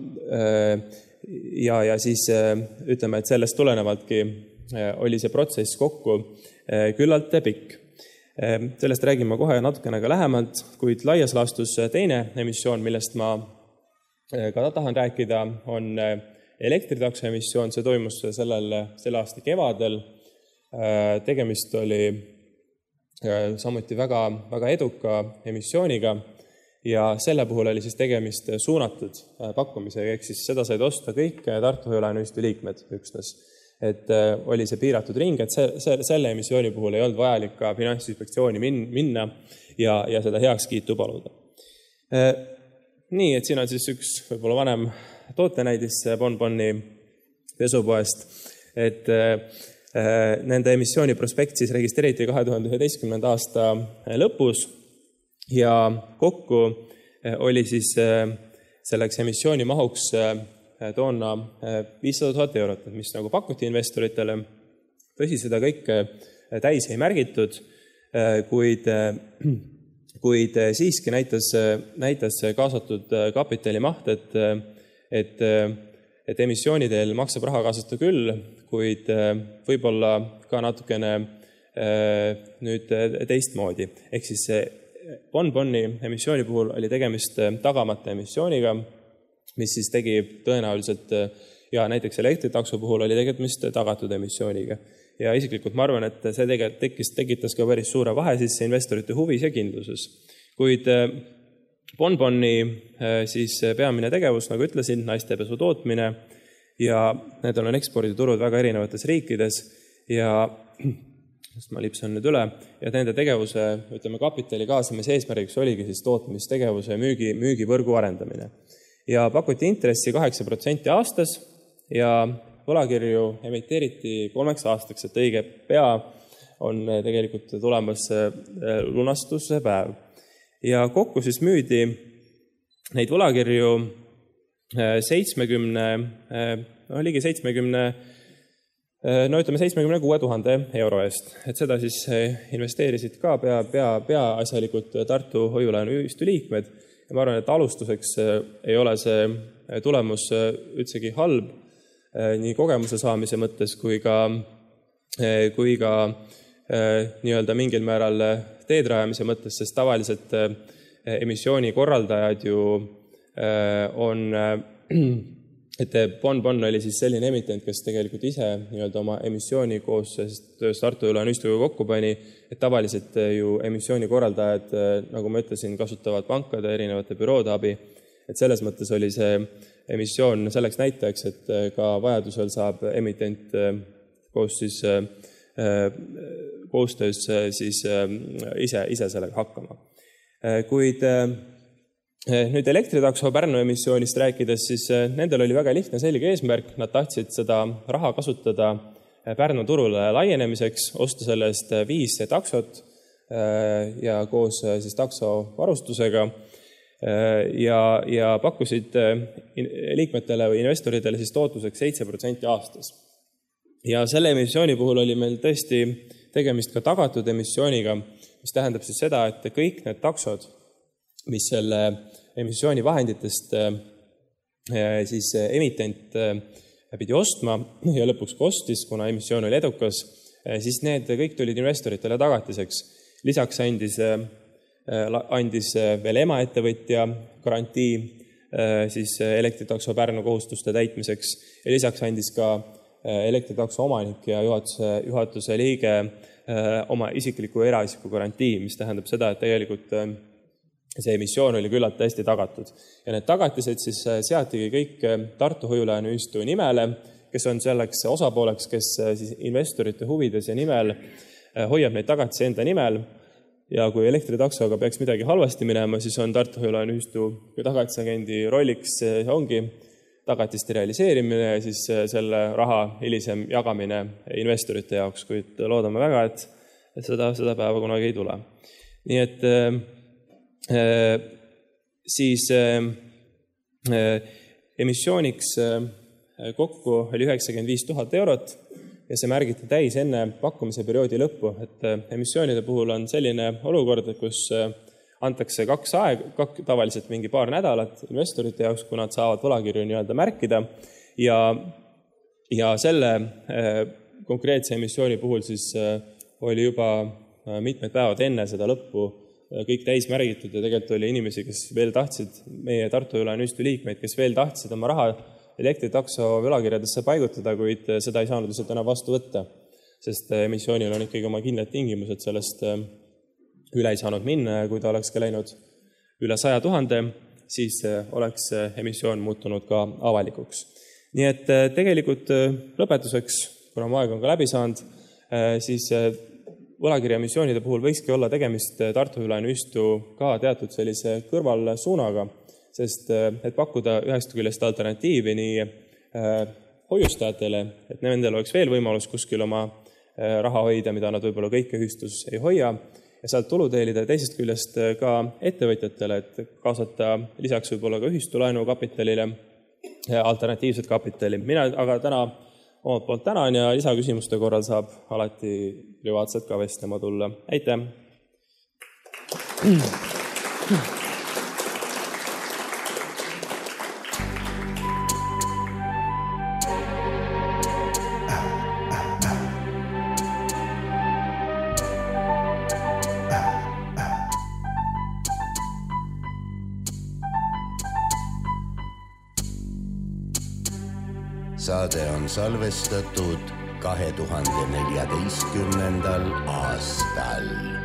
ja, ja siis ütleme, et sellest tulenevaltki oli see protsess kokku küllalt pikk. Sellest räägin ma kohe natukene ka lähemalt, kuid laias laastus teine emissioon, millest ma ka tahan rääkida, on Elektritakso emissioon, see toimus sellel, selle aasta kevadel. Tegemist oli samuti väga, väga eduka emissiooniga ja selle puhul oli siis tegemist suunatud pakkumisega, ehk siis seda said osta kõik Tartu hoiulaenuühistu liikmed üksnes. Et oli see piiratud ring, et see, see, selle emissiooni puhul ei olnud vajalik ka Finantsinspektsiooni minna ja, ja seda heakskiitu paluda. Nii, et siin on siis üks võib-olla vanem tootenäidis Bon Boni pesupoest, et nende emissiooni prospekt siis registreeriti kahe tuhande üheteistkümnenda aasta lõpus ja kokku oli siis selleks emissiooni mahuks toona viissada tuhat eurot, mis nagu pakuti investoritele. Tõsi, seda kõike täis ei märgitud, kuid, kuid siiski näitas, näitas kaasatud kapitali maht, et, et, et emissioonidel maksab raha kaasata küll, kuid võib-olla ka natukene nüüd teistmoodi. Ehk siis Bon Boni emissiooni puhul oli tegemist tagamata emissiooniga, mis siis tegi tõenäoliselt, ja näiteks Elektritakso puhul oli tegemist tagatud emissiooniga. Ja isiklikult ma arvan, et see tegelikult tekkis, tekitas ka päris suure vahe sisse investorite huvis ja kindluses. Kuid Bon Boni siis peamine tegevus, nagu ütlesin, naistepesu tootmine ja need on eksporditurud väga erinevates riikides ja ma lipsan nüüd üle ja nende tegevuse, ütleme, kapitali kaasamise eesmärgiks oligi siis tootmistegevuse müügi, müügivõrgu arendamine. Ja pakuti intressi kaheksa protsenti aastas ja võlakirju emiteeriti kolmeks aastaks, et õige pea on tegelikult tulemas lunastuse päev. Ja kokku siis müüdi neid võlakirju seitsmekümne, ligi seitsmekümne, no ütleme seitsmekümne kuue tuhande euro eest. Et seda siis investeerisid ka pea, pea, peaasjalikult Tartu hoiulaenuühistu liikmed. Ja ma arvan, et alustuseks ei ole see tulemus üldsegi halb nii kogemuse saamise mõttes kui ka, kui ka nii-öelda mingil määral teedrajamise mõttes, sest tavaliselt emissiooni korraldajad ju on, et Bon Bon oli siis selline emitent, kes tegelikult ise nii-öelda oma emissiooni koos Tartu hoiulaenuühistuga kokku pani, et tavaliselt ju emissiooni korraldajad, nagu ma ütlesin, kasutavad pankade erinevate büroode abi Et selles mõttes oli see emissioon selleks näitajaks, et ka vajadusel saab emitent koos siis koostöös siis ise, ise sellega hakkama. Kuid nüüd elektritakso Pärnu emissioonist rääkides, siis nendel oli väga lihtne selge eesmärk. Nad tahtsid seda raha kasutada Pärnu turule laienemiseks, osta sellest viis taksot ja koos siis takso varustusega ja, ja pakkusid liikmetele või investoritele siis tootluseks seitse protsenti aastas. Ja selle emissiooni puhul oli meil tõesti tegemist ka tagatud emissiooniga, mis tähendab siis seda, et kõik need taksod, mis selle emissiooni vahenditest siis emitent pidi ostma ja lõpuks kostis, kuna emissioon oli edukas, siis need kõik tulid investoritele tagatiseks. Lisaks andis, andis veel emaettevõtja garantii siis elektritakso Pärnu kohustuste täitmiseks ja lisaks andis ka elektritakso omanik ja juhatuse, juhatuse liige oma isikliku eraisiku garantii, mis tähendab seda, et tegelikult see emissioon oli küllalt hästi tagatud. Ja need tagatised siis seatigi kõik Tartu hoiulaenuühistu nimele, kes on selleks osapooleks, kes siis investorite huvides ja nimel hoiab neid tagatisi enda nimel. Ja kui elektritaksoga peaks midagi halvasti minema, siis on Tartu hoiulaenuühistu tagatisagendi rolliks ongi tagatiste realiseerimine ja siis selle raha hilisem jagamine investorite jaoks, kuid loodame väga, et, et seda, seda päeva kunagi ei tule. Nii et äh, siis äh, emissiooniks äh, kokku oli üheksakümmend viis tuhat eurot ja see märgiti täis enne pakkumise perioodi lõppu, et emissioonide puhul on selline olukord, kus antakse kaks aeg, kak, tavaliselt mingi paar nädalat investorite jaoks, kui nad saavad võlakirju nii-öelda märkida ja, ja selle eh, konkreetse emissiooni puhul siis eh, oli juba mitmed päevad enne seda lõppu eh, kõik täis märgitud ja tegelikult oli inimesi, kes veel tahtsid, meie Tartu hoiulaenuühistu liikmeid, kes veel tahtsid oma raha elektritakso võlakirjadesse paigutada, kuid seda ei saanud lihtsalt enam vastu võtta, sest emissioonil on ikkagi oma kindlad tingimused, sellest üle ei saanud minna ja kui ta oleks ka läinud üle saja tuhande, siis oleks emissioon muutunud ka avalikuks. Nii et tegelikult lõpetuseks, kuna mu aeg on ka läbi saanud, siis võlakirja emissioonide puhul võikski olla tegemist Tartu hoiulaenuühistu ka teatud sellise kõrvalsuunaga, sest et pakkuda ühest küljest alternatiivi nii hoiustajatele, et nendel oleks veel võimalus kuskil oma raha hoida, mida nad võib-olla kõike ühistus ei hoia, ja sealt tulu teenida teisest küljest ka ettevõtjatele, et kaasata lisaks võib-olla ka ühistulaenu kapitalile alternatiivset kapitali. Mina aga täna omalt poolt tänan ja lisaküsimuste korral saab alati privaatselt ka vestlema tulla. Aitäh! Saade on salvestatud kahe tuhande neljateistkümnendal aastal.